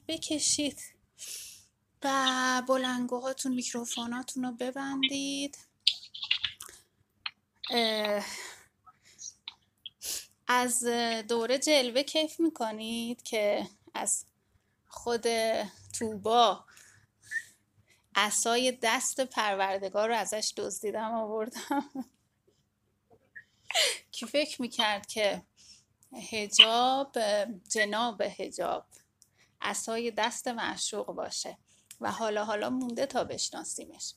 بکشید و بلندگوهاتون میکروفوناتون رو ببندید. از دوره جلوه کیف میکنید که از خود طوبا عصای دست پروردگار رو ازش دزدیدم آوردم. کی فکر میکرد که حجاب، جناب حجاب، عصای دست معشوق باشه و حالا مونده تا بشناسیمش.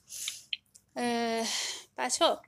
بچه ها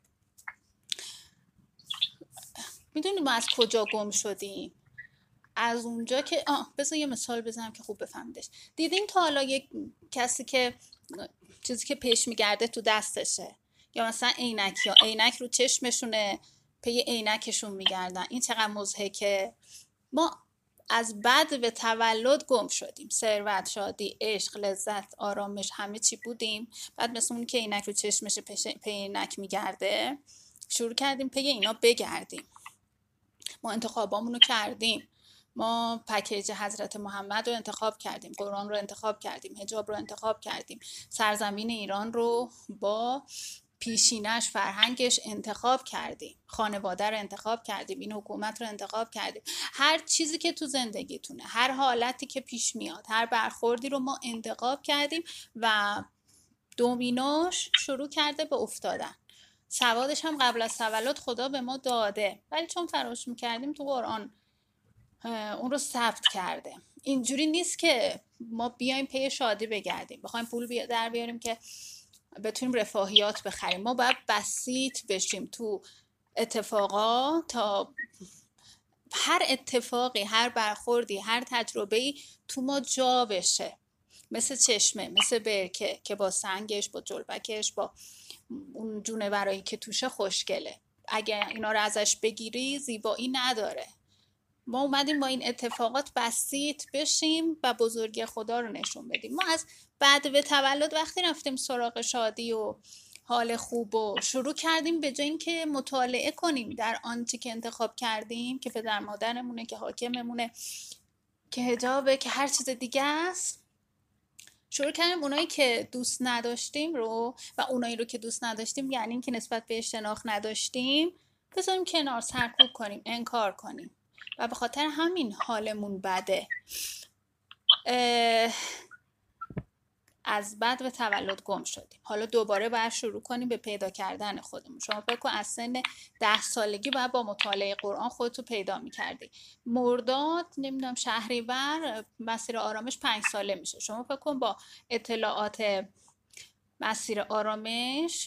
میدونیم ما از کجا گم شدیم؟ از اونجا که بذار یه مثال بزنم که خوب بفهمیدش. دیدین تا حالا یک کسی که چیزی که پیش میگرده تو دستشه، یا مثلا عینک، یا عینک رو چشمشونه پی عینکشون میگردن؟ این چقدر مضحکه. ما از بعد به تولد گم شدیم. ثروت، شادی، عشق، لذت، آرامش، همه چی بودیم. بعد مثل اون که عینک رو چشمش پی عینک میگرده شروع کردیم پی اینا بگردیم. ما انتخابامونو کردیم. ما پکیج حضرت محمد رو انتخاب کردیم، قرآن رو انتخاب کردیم، حجاب رو انتخاب کردیم، سرزمین ایران رو با پیشینش، فرهنگش انتخاب کردیم، خانواده رو انتخاب کردیم، این حکومت رو انتخاب کردیم. هر چیزی که تو زندگیتونه، هر حالتی که پیش میاد، هر برخوردی رو ما انتخاب کردیم و دومینوش شروع کرده به افتادن. سوادش هم قبل از تولد خدا به ما داده، ولی چون فراموش میکردیم تو قرآن اون رو ثبت کرده. اینجوری نیست که ما بیایم پی شادی بگردیم، بخوایم پول در بیاریم که بتونیم رفاهیات بخریم. ما باید بسیط بشیم تو اتفاقا تا هر اتفاقی، هر برخوردی، هر تجربه‌ای تو ما جا بشه. مثل چشمه، مثل برکه که با سنگش، با جلبکش، با اون جونورایی که توشه خوشگله، اگه اینا رو ازش بگیری زیبایی نداره. ما اومدیم با این اتفاقات بسیط بشیم و بزرگی خدا رو نشون بدیم. ما از بعد به تولد وقتی رفتیم سراغ شادی و حال خوب و شروع کردیم به جای اینکه مطالعه کنیم در آنچه که انتخاب کردیم، که پدر مادرمونه، که حاکممونه، که حجابه، که هر چیز دیگه است، شروع کردیم اونایی که دوست نداشتیم رو و اونایی رو که دوست نداشتیم یعنی اینکه نسبت بهش شناخت نداشتیم بذاریم کنار، سرکوب کنیم، انکار کنیم و به خاطر همین حالمون بده. از بعد به تولد گم شدیم. حالا دوباره باید شروع کنیم به پیدا کردن خودمون. شما فکر کن از سن 10 سالگی باید با مطالعه قرآن خودتو پیدا میکردی. مرداد نمیدونم شهریور مسیر آرامش 5 ساله میشه. شما فکر کن با اطلاعات مسیر آرامش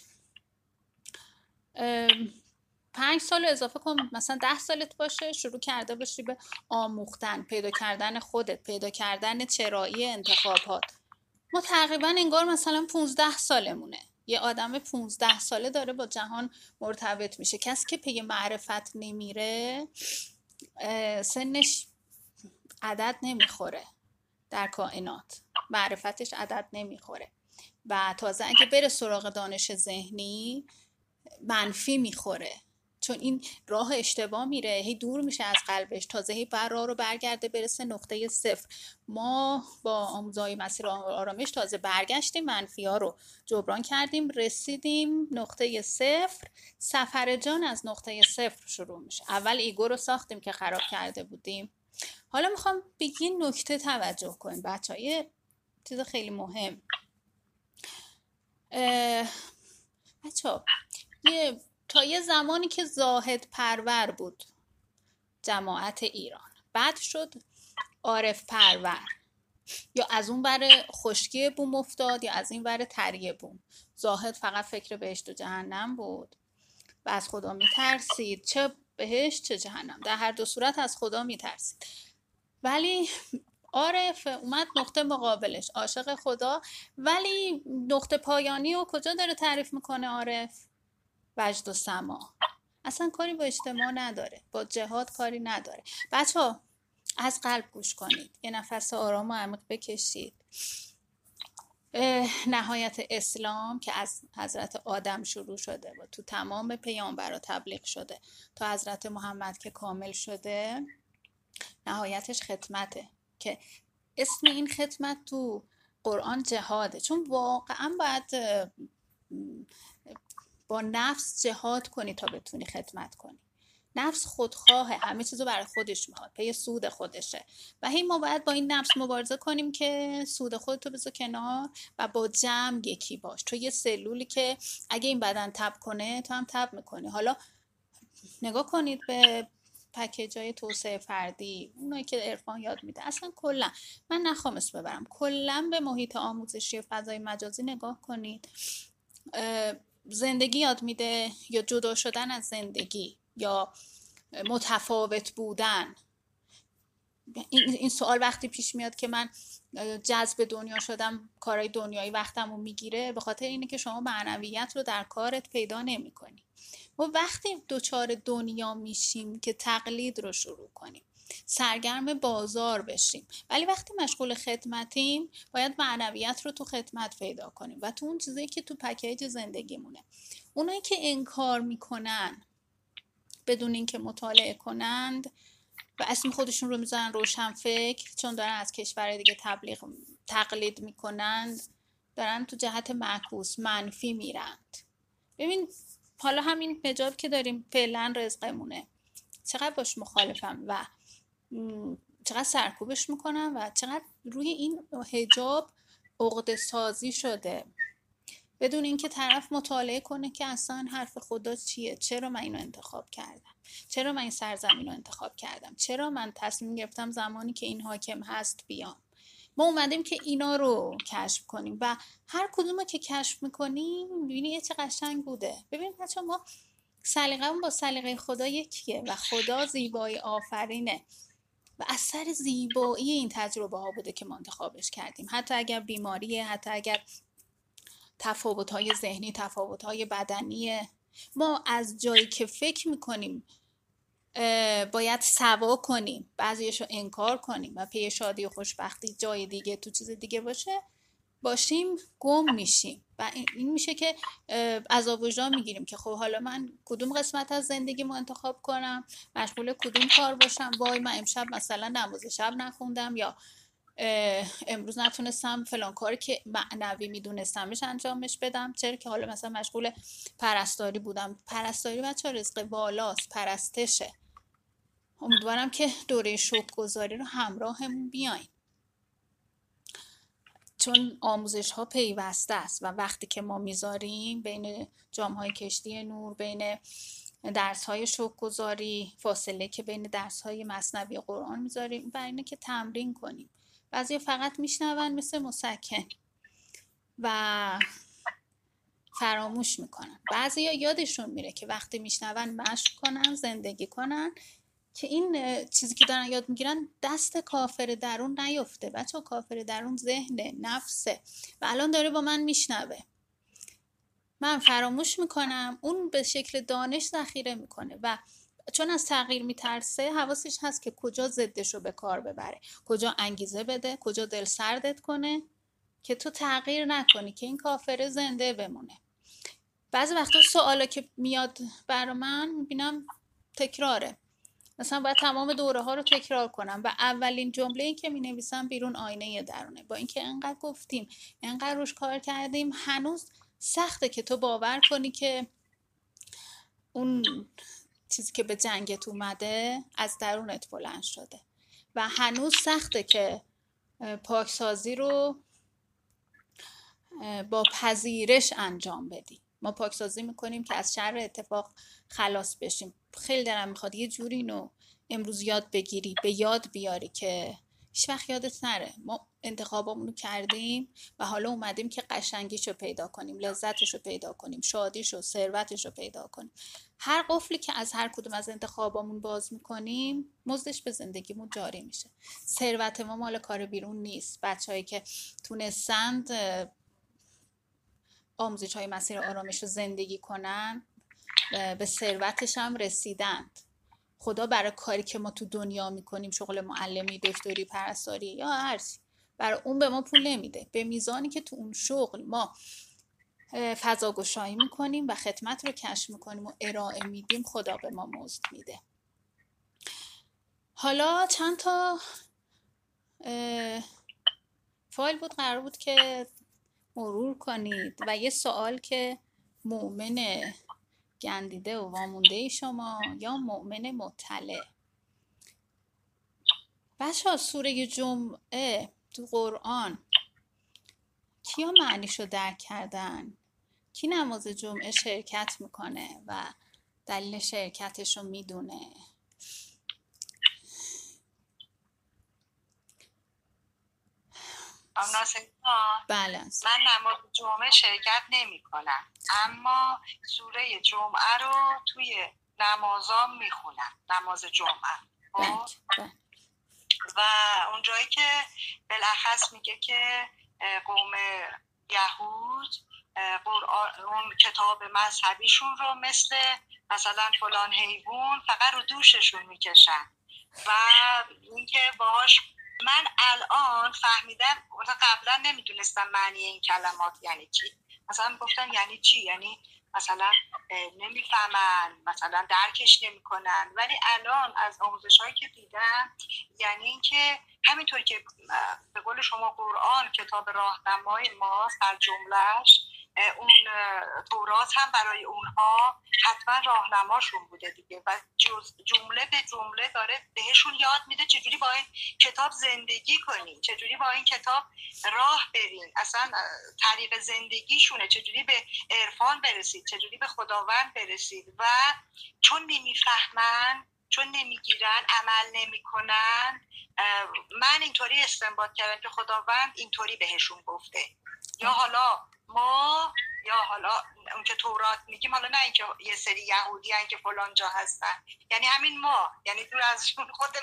5 سال اضافه کن، مثلا 10 سالت باشه، شروع کرده باشی به آموختن، پیدا کردن خودت، پیدا کردن چرایی انتخابات. ما تقریبا انگار مثلا 15 سالمونه. یه آدم 15 ساله داره با جهان مرتبط میشه. کسی که پی معرفت نمیره سنش عدد نمیخوره در کائنات، معرفتش عدد نمیخوره و تازه اگه بره سراغ دانش ذهنی منفی میخوره، چون این راه اشتباه میره، هی دور میشه از قلبش، تازه هی بر راه رو برگرده برسه نقطه صفر. ما با آموزهای مسیر آرامش تازه برگشتیم، منفی ها رو جبران کردیم، رسیدیم نقطه صفر. سفر جان از نقطه صفر شروع میشه. اول ایگو رو ساختیم که خراب کرده بودیم. حالا میخوام به یه نکته توجه کنیم بچه‌ها، یه چیز خیلی مهم. بچه‌ها تا یه زمانی که زاهد پرور بود جماعت ایران، بعد شد عارف پرور، یا از اون ور خشکی بوم افتاد یا از این ور تریه بوم. زاهد فقط فکر بهشت و جهنم بود و از خدا میترسید، چه بهشت چه جهنم، در هر دو صورت از خدا میترسید. ولی عارف اومد نقطه مقابلش، عاشق خدا، ولی نقطه پایانی رو کجا داره تعریف میکنه عارف؟ وجد و سما. اصلا کاری با اجتماع نداره، با جهاد کاری نداره. بچه ها از قلب گوش کنید، یه نفس آرام و عمیق بکشید. نهایت اسلام که از حضرت آدم شروع شده و تو تمام پیامبرا تبلیغ شده تا حضرت محمد که کامل شده، نهایتش خدمته که اسم این خدمت تو قرآن جهاده، چون واقعا باید با نفس جهاد کنی تا بتونی خدمت کنی. نفس خودخواهه، همه چیزو برای خودش میخواد، پی سود خودشه و هی ما باید با این نفس مبارزه کنیم که سود خودتو بذار کنار و با جمع یکی باش. تو یه سلولی که اگه این بدن تب کنه تو هم تب میکنی. حالا نگاه کنید به پکیجای توسعه فردی، اونایی که عرفان یاد میده، اصلا کلا من نخوام اسم ببرم، کلا به محیط آموزشی فضای مجازی نگاه کنید. زندگی یاد میده یا جدا شدن از زندگی یا متفاوت بودن. این سوال وقتی پیش میاد که من جذب دنیا شدم، کارهای دنیایی وقتمو میگیره، به خاطر اینه که شما معنویت رو در کارت پیدا نمی کنی. ما وقتی دوچار دنیا میشیم که تقلید رو شروع کنیم، سرگرم بازار بشیم، ولی وقتی مشغول خدمتیم باید معنویت رو تو خدمت پیدا کنیم و تو اون چیزایی که تو پکیج زندگیمونه. اونایی که انکار میکنن بدون اینکه مطالعه کنند و اسم خودشون رو میذارن روشن فکر، چون دارن از کشور دیگه تقلید میکنند، دارن تو جهت معکوس منفی میرند. ببین حالا همین حجاب که داریم فعلا رزقمونه، چقدر باش مخالفم و چقدر سرکوبش میکنم و چقدر روی این حجاب عقده سازی شده بدون اینکه طرف مطالعه کنه که اصلا حرف خدا چیه، چرا من اینو انتخاب کردم، چرا من این سرزمین رو انتخاب کردم، چرا من تصمیم گرفتم زمانی که این حاکم هست بیام. ما اومدیم که اینا رو کشف کنیم و هر کدوم که کشف میکنیم میبینی یه چه قشنگ بوده. ببین بچه ما سلیقه‌مون با سلیقه خدا یکیه و خدا زیبایی آفرینه و اثر زیبایی این تجربه ها بوده که ما انتخابش کردیم، حتی اگر بیماریه، حتی اگر تفاوت‌های ذهنی، تفاوت‌های بدنی. ما از جایی که فکر میکنیم باید سوا کنیم، بعضیشو انکار کنیم و پی شادی و خوشبختی جای دیگه تو چیز دیگه باشیم گم میشیم و این میشه که عذاب وجدان میگیریم که خب حالا من کدوم قسمت از زندگیمو انتخاب کنم، مشغول کدوم کار باشم. وای من امشب مثلا نماز شب نخوندم یا امروز نتونستم فلان کاری که معنوی میدونستمش انجامش بدم، چرا که حالا مثلا مشغول پرستاری بودم. پرستاری بچه رزق بالاست، پرستشه. امیدوارم که دوره شکرگزاری رو همراهمون بیاین، چون آموزش ها پیوسته است و وقتی که ما میذاریم بین جامهای کشتی نور، بین درس های شکرگزاری، فاصله که بین درس های مثنوی قرآن میذاریم، برای اینه که تمرین کنیم. بعضی فقط میشنون مثل مسکن و فراموش میکنن، بعضی یادشون میره که وقتی میشنون مشق کنن، زندگی کنن که این چیزی که دارن یاد میگیرن دست کافر درون نیفته. بچه کافر درون ذهنه، نفسه و الان داره با من میشنوه، من فراموش میکنم، اون به شکل دانش ذخیره میکنه و چون از تغییر میترسه حواسش هست که کجا ضدش رو به کار ببره، کجا انگیزه بده، کجا دل سردت کنه که تو تغییر نکنی، که این کافر زنده بمونه. بعضی وقتا سوالا که میاد برا من میبینم تکراره، مثلا باید تمام دوره ها رو تکرار کنم و اولین جمله‌ای که می‌نویسم بیرون آینه درونه. با اینکه انقدر گفتیم، انقدر روش کار کردیم، هنوز سخته که تو باور کنی که اون چیزی که به جنگت اومده از درونت بلند شده و هنوز سخته که پاکسازی رو با پذیرش انجام بدی. ما پاکسازی میکنیم که از شر اتفاق خلاص بشیم. خیلی دلم میخواد یه جوری اینو امروز یاد بگیری، به یاد بیاری که هیچ وقت یادت نره ما انتخابامونو کردیم و حالا اومدیم که قشنگیشو پیدا کنیم، لذتشو پیدا کنیم، شادیشو، ثروتشو پیدا کنیم. هر قفلی که از هر کدوم از انتخابامون باز میکنیم مزدش به زندگیمون جاری میشه. ثروت ما مال کار بیرون نیست. بچه‌هایی که تونستند آموزش های مسیر آرامش رو زندگی کنن به ثروتش هم رسیدند. خدا برای کاری که ما تو دنیا میکنیم، شغل معلمی، دکتری، پرستاری یا هر چی، برای اون به ما پول نمیده. به میزانی که تو اون شغل ما فضا گشایی میکنیم و خدمت رو کشف میکنیم و ارائه میدیم، خدا به ما مزد میده. حالا چند تا فایل بود قرار بود که مرور کنید و یه سوال که مؤمن گندیده و وامونده شما یا مؤمن مطلع. بچه سوره جمعه تو قرآن کیا معنیشو درک کردن؟ کی نماز جمعه شرکت میکنه و دلیل شرکتشو میدونه؟ بله. من نماز جمعه شرکت نمی کنم، اما سوره جمعه رو توی نمازام میخونم، نماز جمعه. و اونجایی که بالاخص میگه که قوم یهود اون کتاب مذهبیشون رو مثلا فلان حیوان فقط رو دوششون میکشن و اینکه باهاش من الان فهمیدم، قبلا نمیدونستم معنی این کلمات یعنی چی. مثلا گفتم یعنی چی؟ یعنی مثلا نمیفهمن، مثلا درکش نمیکنن، ولی الان از آموزش‌هایی که دیدم یعنی اینکه همینطور که به قول شما قرآن کتاب راهنمای ماست در جملهش، اون تورات هم برای اونها حتما راهنماشون بوده دیگه و جمله به جمله داره بهشون یاد میده چجوری با این کتاب زندگی کنین، چجوری با این کتاب راه برین، اصلا طریق زندگیشونه، چجوری به عرفان برسید، چجوری به خداوند برسید. و چون نمیفهمن، چون نمیگیرن، عمل نمیکنن، من اینطوری استنباط کردم که خداوند اینطوری بهشون گفته، یا حالا ما، یا حالا اون که تورات میگیم، حالا نه اینکه یه سری یهودی هن که فلان جا هستن، یعنی همین ما، یعنی دور ازشون، خود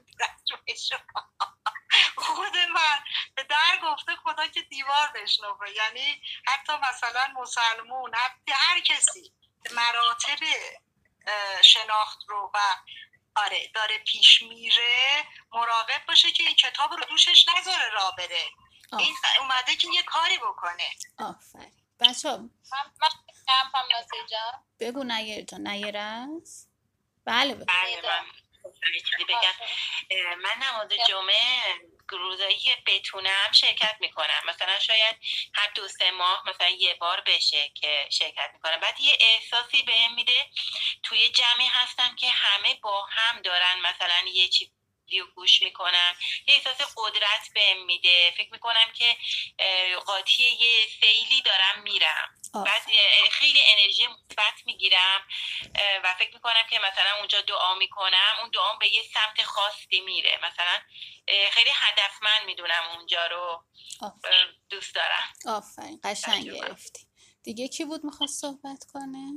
من به در گفته خدا که دیوار بشنوه. یعنی حتی مثلا مسلمون، حتی هر کسی مراتب شناخت رو و آره داره پیش میره، مراقب باشه که این کتاب رو دوشش نذاره راه بره. این اومده که یه کاری بکنه. آفرین. بچه ها من ناصر جان بگو نیر جان. نیر است؟ بله من بگم من نماز جمعه روزایی که بتونم شرکت میکنم، مثلا شاید هر 2-3 ماه مثلا یه بار بشه که شرکت میکنم. بعد یه احساسی بهم میده توی جمعی هستم که همه با هم دارن مثلا یه چیزی رو گوش میکنن، یه احساس قدرت بهم میده، فکر میکنم که قاطی یه سیلی دارم میرم. بعد خیلی انرژی مثبت میگیرم و فکر میکنم که مثلا اونجا دعا میکنم، اون دعا به یه سمت خاصی میره، مثلا خیلی هدفمند میدونم اونجا رو. دوست دارم. آفرین، قشنگ گرفتی. دیگه کی بود میخواست صحبت کنه؟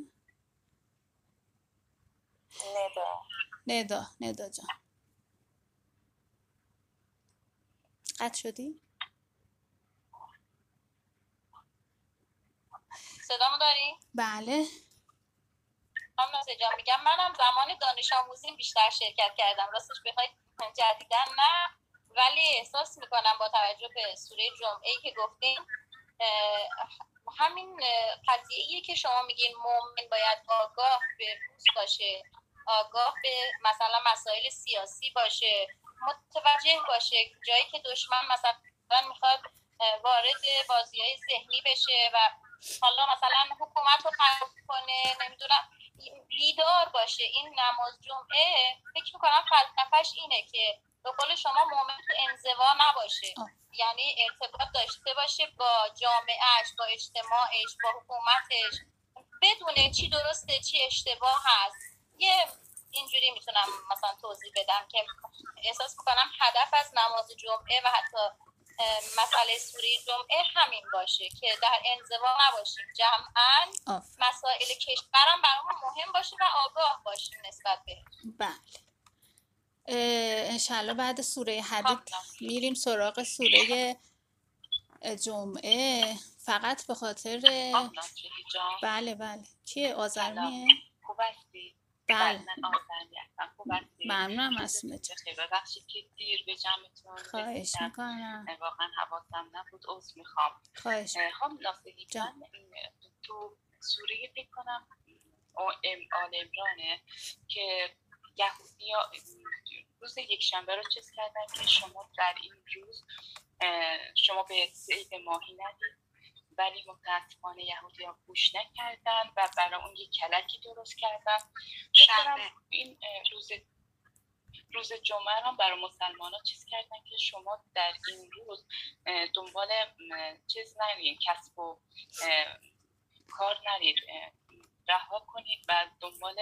ندا جان. قطع شدی؟ صدامو داری؟ بله. ناصر جان میگم منم زمان دانش آموزیم بیشتر شرکت کردم، راستش بخواید جدیدن نه، ولی احساس میکنم با توجه به سوره جمعه‌ای که گفتیم همین قضیه‌ایه که شما میگین مؤمن باید آگاه به روز باشه، آگاه به مثلا مسائل سیاسی باشه، متوجه باشه جایی که دشمن مثلا میخواد وارد بازی‌های ذهنی بشه و حالا مثلا حکومت رو خراب کنه، نمیدونم، بیدار باشه. این نماز جمعه فکر میکنم فلسفه‌اش اینه که به قول شما مؤمن تو انزوا نباشه، یعنی ارتباط داشته باشه با جامعهش، با اجتماعش، با حکومتش، بدونه چی درسته چی اشتباه هست. یه اینجوری میتونم مثلا توضیح بدم که احساس میکنم هدف از نماز جمعه و حتی مسئله سوره جمعه همین باشه که در انزوا نباشیم، جمعاً مسائل کشورم برامون مهم باشه و آگاه باشیم نسبت به. بله. انشالله بعد سوره حدید میریم سراغ سوره جمعه. فقط به خاطر بله کیه؟ آذرمیه؟ خوب هستی؟ بله من آذرمی هستم. خوب هستی؟ ممنونم اسمت. ببخشید که دیر به جمعتون خواهش میکنم. واقعا حواسم نبود، عذر میخوام. خواهش میخوام ناصری جان تو سوره فکر کنم آل عمرانه که یهودی‌ها روز یکشنبه رو چیز کردن که شما در این روز شما به عید ماهی ندید، ولی متاسفانه یهودی‌ها گوش نکردن و برای اون یک کلکی درست کردن. شنبه این روز جمعه هم برای مسلمان ها چیز کردن که شما در این روز دنبال چیز نرید، کسب و کار نرید، رها کنید و دنبال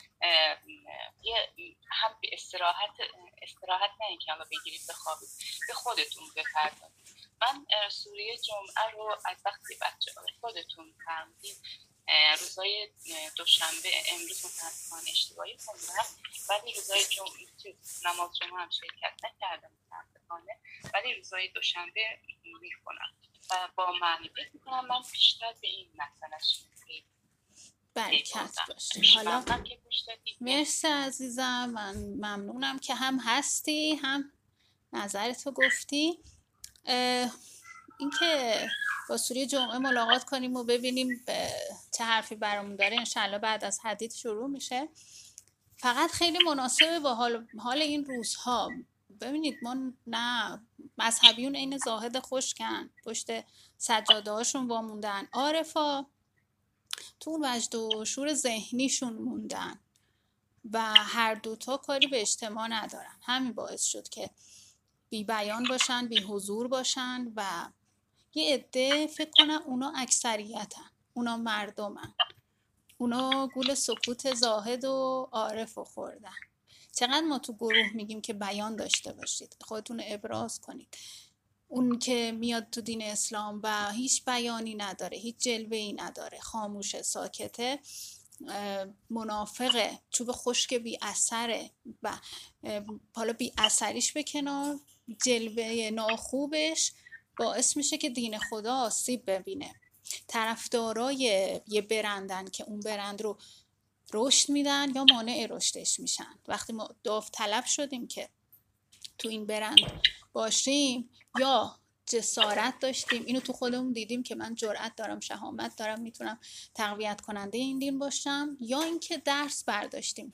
هم به استراحت نه اینکه حالا بگیرید بخوابید، به خودتون بپردازید. من سوره جمعه رو از وقتی بچه خودتون فهمیدید روزای دوشنبه امروز متاسفانه اشتباهی خوندم، ولی روزای نماز جمعه هم شرکت نکردم متاسفانه، ولی روزای دوشنبه میخونم و با معنی فکر میکنم من بیشتر به این مسئلهش برکت باشه. حالا مرسی عزیزم، من ممنونم که هم هستی هم نظرتو گفتی. اینکه با سوره جمعه ملاقات کنیم و ببینیم چه حرفی برامون داره، انشالله بعد از حدیث شروع میشه. فقط خیلی مناسبه با حال این روزها. ببینید ما نه مذهبیون این زاهد خشکن، پشت سجاده هاشون واموندن، عارفا تو وجد و شور ذهنیشون موندن و هر دوتا کاری به اجتماع ندارن. همین باعث شد که بی بیان باشن، بی حضور باشن و یه عده فکر کنن اونا اکثریتن، اونا مردمن، اونا گول سکوت زاهد و عارف خوردن. چقدر ما تو گروه میگیم که بیان داشته باشید، خودتون ابراز کنید. اون که میاد تو دین اسلام و هیچ بیانی نداره، هیچ جلوه‌ای نداره، خاموشه، ساکته، منافقه، چوب خشک بی اثره و حالا بی اثریش به کنار، جلوه ناخوبش باعث میشه که دین خدا آسیب ببینه. طرفدارای یه برندن که اون برند رو رشد میدن یا مانع رشدش میشن. وقتی ما داوطلب شدیم که تو این برند باشیم یا جسارت داشتیم، اینو تو خودمون دیدیم که من جرأت دارم، شهامت دارم، میتونم تقویت کننده این دین باشم، یا اینکه درس برداشتیم،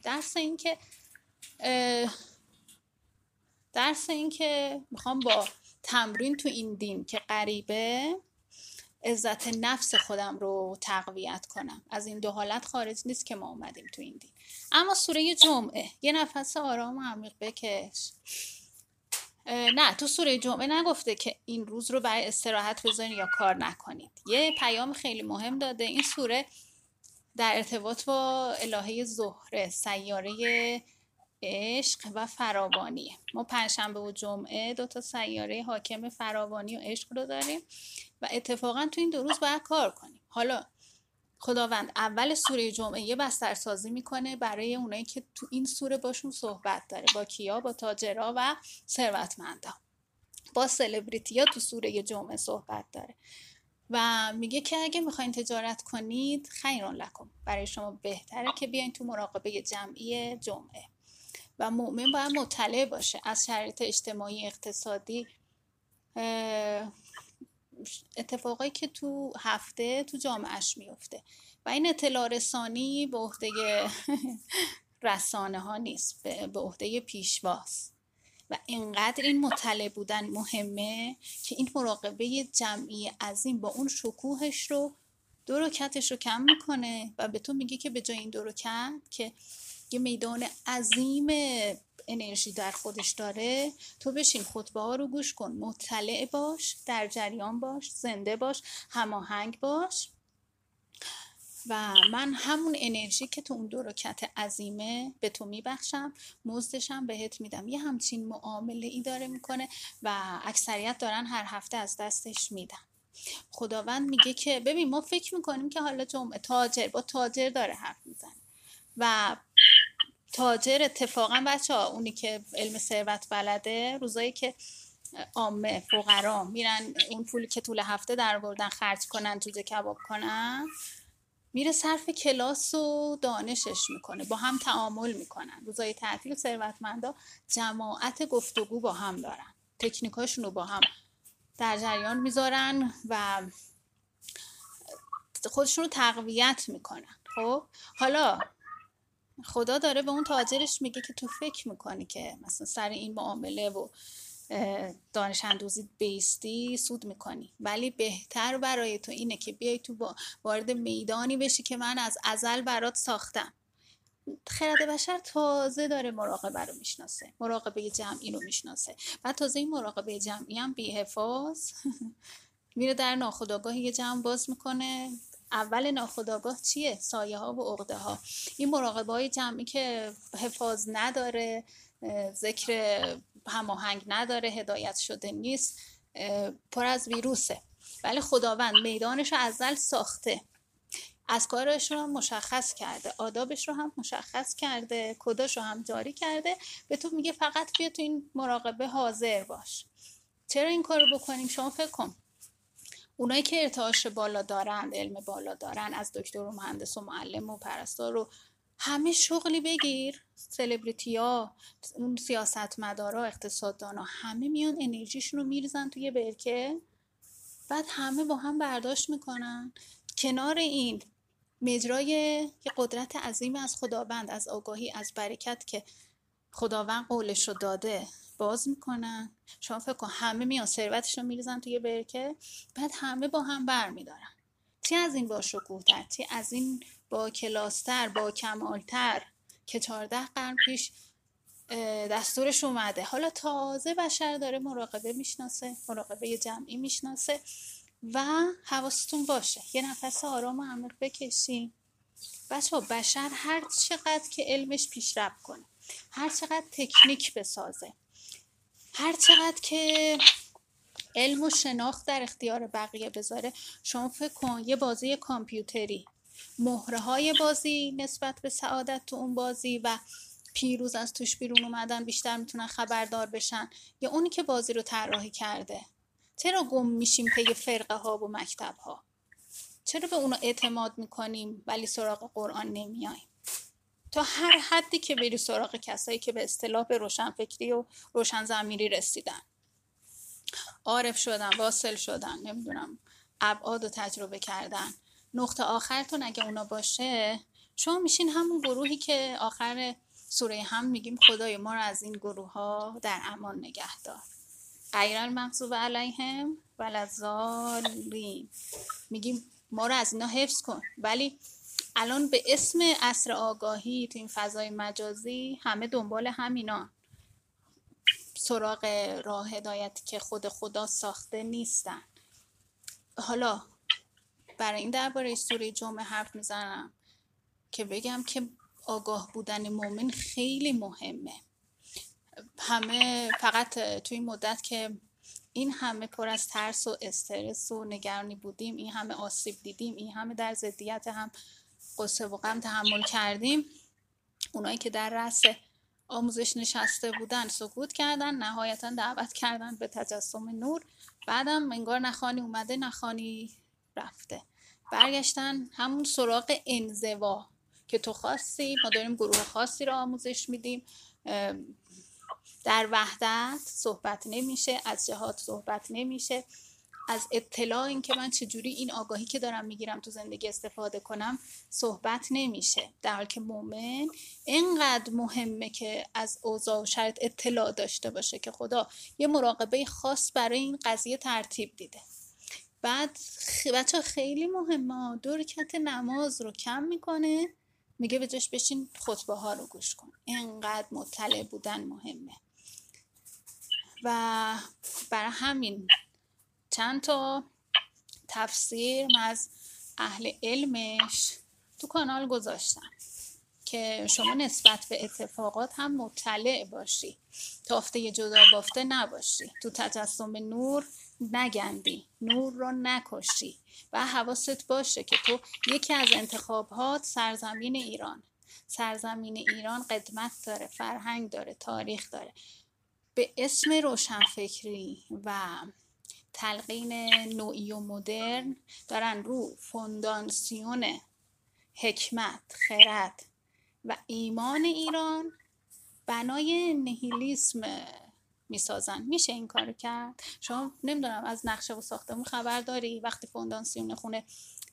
درس این که میخوام با تمرین تو این دین که غریبه عزت نفس خودم رو تقویت کنم. از این دو حالت خارج نیست که ما اومدیم تو این دین. اما سوره جمعه، یه نفس آرام و عمیق بکش. نه، تو سوره جمعه نگفته که این روز رو برای استراحت بذارین یا کار نکنید. یه پیام خیلی مهم داده. این سوره در ارتباط با الهه زهره، سیاره عشق و فراوانیه. ما پنجشنبه و جمعه 2 سیاره حاکم فراوانی و عشق رو داریم و اتفاقا تو این 2 روز باید کار کنیم. حالا خداوند اول سوره جمعه یه بسترسازی میکنه برای اونایی که تو این سوره باشون صحبت داره. با کیا؟ با تاجرها و ثروتمندا، با سلبریتی‌ها تو سوره جمعه صحبت داره و میگه که اگه میخواین تجارت کنید خیرون لکم، برای شما بهتره که بیاین تو مراقبه جمعی جمعه. و مؤمن باید مطلع باشه از شرایط اجتماعی، اقتصادی، اتفاقایی که تو هفته تو جامعهش میفته و این اطلاع رسانی به عهده رسانه ها نیست، به عهده پیشواست. و اینقدر این مطلع بودن مهمه که این مراقبه جمعی عظیم با اون شکوهش رو 2 رکعتش رو کم میکنه و به تو میگه که به جای این 2 رکعت که یه میدان عظیم انرژی در خودش داره، تو بشین خطبه ها رو گوش کن، مطلع باش، در جریان باش، زنده باش، هماهنگ باش و من همون انرژی که تو اون 2 رکعت عظیمه به تو میبخشم، مزدشم بهت میدم. یه همچین معامله ای داره میکنه و اکثریت دارن هر هفته از دستش میدن. خداوند میگه که ببین ما فکر میکنیم که حالا جمعه تاجر با تاجر داره حرف میزنه و تاجر اتفاقا بچه‌ها اونی که علم ثروت بلده، روزایی که عامه فقرا میرن اون پولی که طول هفته در آوردن خرج کنن، جوجه کباب کنن، میره صرف کلاس و دانشش میکنه، با هم تعامل میکنن. روزای تعطیل ثروتمندا جماعت گفتگو با هم دارن، تکنیکاشون رو با هم در جریان میذارن و خودشون رو تقویت میکنن. خب حالا خدا داره به اون تاجرش میگه که تو فکر میکنی که مثلا سر این معامله و دانش اندوزی بیستی سود میکنی، ولی بهتر برای تو اینه که بیای تو وارد میدانی بشی که من از ازل برات ساختم. خرد بشر تازه داره مراقبه رو میشناسه، مراقبه جمعی رو میشناسه، بعد تازه این مراقبه جمعی هم بی‌حفاظ میره در ناخودآگاه یه جمع باز میکنه. اول ناخودآگاه چیه؟ سایه ها و عقده ها. این مراقبه های جمعی که حفاظ نداره، ذکر هماهنگ نداره، هدایت شده نیست، پر از ویروسه. ولی خداوند میدانش رو ازل ساخته، افکارش رو هم مشخص کرده، آدابش رو هم مشخص کرده، کداش رو هم جاری کرده. به تو میگه فقط بیا تو این مراقبه حاضر باش. چرا این کارو بکنیم؟ شما فکر کن اونایی که ارتعاش بالا دارن، علم بالا دارن، از دکتر و مهندس و معلم و پرستار و همه شغلی بگیر، سلبریتی ها، اون سیاستمدارا، اقتصاددانا، همه میان انرژیشون رو میریزن توی برکه، بعد همه با هم برداشت میکنن کنار این مجرای یه قدرت عظیم از خداوند، از آگاهی، از برکت که خداوند قولش رو داده باز میکنن. شما فکر کن همه میان ثروتش رو میریزن توی برکه، بعد همه با هم بر میدارن. چی از این با شکوه‌تر، چی از این با کلاستر، با کمالتر که 14 قرن پیش دستورش اومده. حالا تازه بشر داره مراقبه میشناسه، مراقبه جمعی میشناسه. و حواستون باشه یه نفس آرام و عمیق بکشین. بچه‌ها بشر هر چقدر که علمش پیشرفت کنه، هر چقدر تکنیک بسازه، هر چقدر که علم و شناخت در اختیار بقیه بذاره، شما فکر کن یه بازی کامپیوتری، مهره های بازی نسبت به سعادت تو اون بازی و پیروز از توش بیرون اومدن بیشتر میتونن خبردار بشن یا اونی که بازی رو طراحی کرده؟ چرا گم میشیم پی فرقه ها و مکتب ها؟ چرا به اونا اعتماد میکنیم ولی سراغ قرآن نمیاییم؟ تا هر حدی که بری سراغ کسایی که به اصطلاح به روشنفکری و روشن ضمیری رسیدن، عارف شدن، واصل شدن، نمیدونم ابعاد و تجربه کردن، نقطه آخرتون اگه اونا باشه، شما میشین همون گروهی که آخر سوره هم میگیم خدای ما رو از این گروه ها در امان نگه دار، غیر المغضوب علیهم ولضالین. میگیم ما رو از اینا حفظ کن. ولی الان به اسم عصر آگاهی تو این فضای مجازی همه دنبال همینا، سراغ راه هدایتی که خود خدا ساخته نیستن. حالا برای این درباره سوره جمعه حرف میزنم که بگم که آگاه بودن مومن خیلی مهمه. همه فقط توی این مدت که این همه پر از ترس و استرس و نگرانی بودیم، این همه آسیب دیدیم، این همه در ضدیت هم غصه و غم تحمل کردیم، اونایی که در رأس آموزش نشسته بودن سکوت کردن، نهایتا دعوت کردن به تجسم نور، بعدم انگار نخوانی اومده نخوانی رفته، برگشتن همون سراغ انزوا که تو خواستی، ما داریم گروه خاصی رو آموزش میدیم. در وحدت صحبت نمیشه، از جهاد صحبت نمیشه، از اطلاع این که من چجوری این آگاهی که دارم میگیرم تو زندگی استفاده کنم صحبت نمیشه. در حالی که مومن اینقدر مهمه که از اوضاع و شرایط اطلاع داشته باشه که خدا یه مراقبه خاص برای این قضیه ترتیب دیده. بعد بچه خیلی مهمه، 2 رکعت نماز رو کم میکنه، میگه به جاش بشین خطبه ها رو گوش کن. اینقدر مطلع بودن مهمه. و برای همین چند تا تفسیر از اهل علمش تو کانال گذاشتم که شما نسبت به اتفاقات هم مطلع باشی، تافته جدا بافته نباشی، تو تجسم نور نگندی، نور رو نکشی و حواست باشه که تو یکی از انتخابات سرزمین ایران قدمت داره، فرهنگ داره، تاریخ داره. به اسم روشنفکری و تلقین نوعی و مدرن دارن رو فونداسیون حکمت، خرد و ایمان ایران بنای نهیلیسم میسازن. میشه این کارو کرد؟ شما نمیدونم از نقشه و ساختمون خبر داری؟ وقتی فونداسیون خونه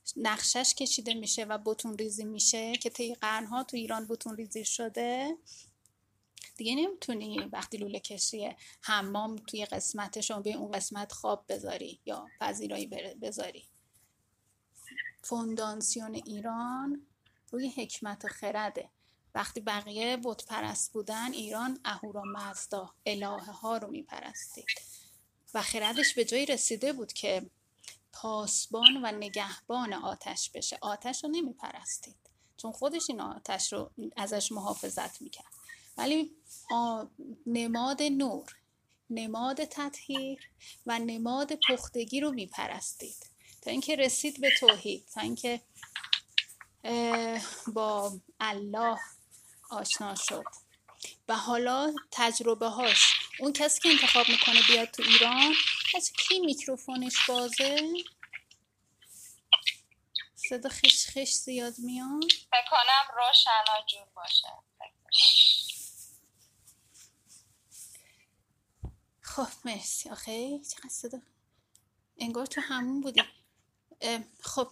نقشش کشیده میشه و بتون ریزی میشه که طی قرنها تو ایران بتون ریزی شده، دیگه نمیتونی وقتی لوله کشی حمام توی قسمتش به اون قسمت خواب بذاری یا پذیرایی بذاری. فونداسیون ایران روی حکمت و خرده. وقتی بقیه بت پرست بودن، ایران اهورامزدا الهه ها رو میپرستید و خردش به جایی رسیده بود که پاسبان و نگهبان آتش بشه. آتش رو نمیپرستید چون خودش این آتش رو ازش محافظت میکرد، ولی نماد نور، نماد تطهیر و نماد پختگی رو میپرستید تا اینکه رسید به توحید، تا اینکه با الله آشنا شد. و حالا تجربه هاش، اون کسی که انتخاب میکنه بیاد تو ایران، از کی میکروفونش بازه؟ صدا خش خش زیاد میاد. فکر کنم روشنا جون باشه. خب مرسی. آخه چقدر صدا، انگار تو همون بودی. خب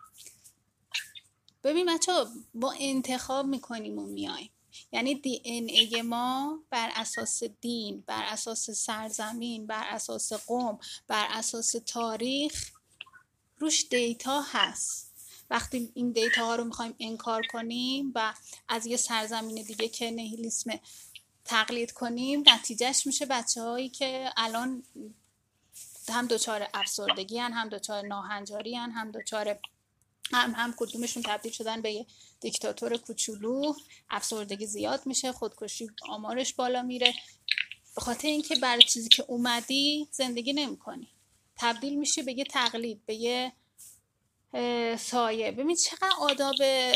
ببین بچه، با انتخاب میکنیم و میایم، یعنی دی ان ای ما بر اساس دین، بر اساس سرزمین، بر اساس قوم، بر اساس تاریخ روش دیتا هست. وقتی این دیتا ها رو میخوایم انکار کنیم و از یه سرزمین دیگه که نیهیلیسم تقلید کنیم، نتیجهش میشه بچه هایی که الان هم دچار افسردگی هن، هم دچار ناهنجاری هن، هم دچار هم کدومشون تبدیل شدن به یه دیکتاتور کوچولو، افسردگی زیاد میشه، خودکشی آمارش بالا میره، به خاطر اینکه برای چیزی که اومدی زندگی نمی‌کنی، تبدیل میشه به یه تقلید، به یه سایه. ببین چقدر آداب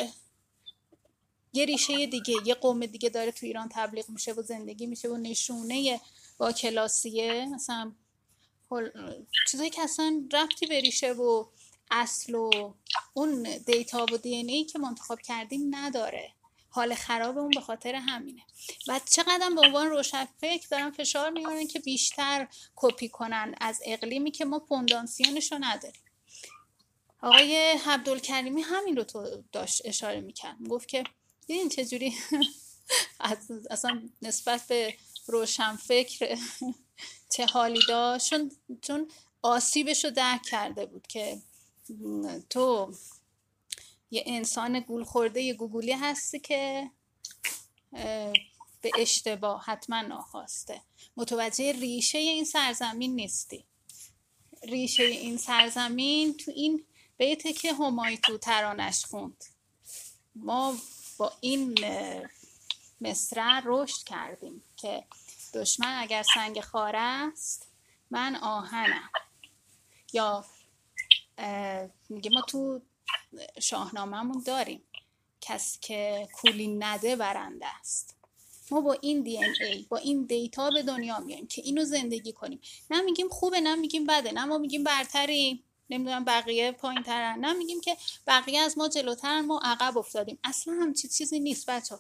یه ریشه دیگه، یه قوم دیگه داره تو ایران تبلیغ میشه و زندگی میشه و نشونه با کلاسیه، مثلا چیزایی که اصلا ربطی به ریشه و اصل و اون دیتا و دی ان ای که منتخب کردیم نداره. حال خراب اون به خاطر همینه. و چقدر به عنوان روشنفکر دارن فشار میارن که بیشتر کپی کنن از اقلیمی که ما فونداسیونش رو نداریم. آقای عبدالکریمی همین رو تو داشت اشاره میکرد، گفت که دیدین چجوری اصلا نسبت به روشنفکر چه حالی داشت، چون آسیبش رو درک کرده بود که تو یه انسان گول خورده یه گوگولی هستی که به اشتباه حتما ناخواسته متوجه ریشه این سرزمین نیستی. ریشه این سرزمین تو این بیته که همایتو ترانش خوند. ما با این مصرع رشد کردیم که دشمن اگر سنگ خاره است من آهنم. یا میگه ما تو شاهنامه‌مون داریم کسی که کولی نده برنده است. ما با این دی ان ای، با این دیتا به دنیا میایم که اینو زندگی کنیم. نه میگیم خوبه، نه میگیم بده، نه ما میگیم برتریم، نمیدونم بقیه پایین ترن، نه میگیم که بقیه از ما جلوترن ما عقب افتادیم. اصلا همچین چیزی نیست بچه.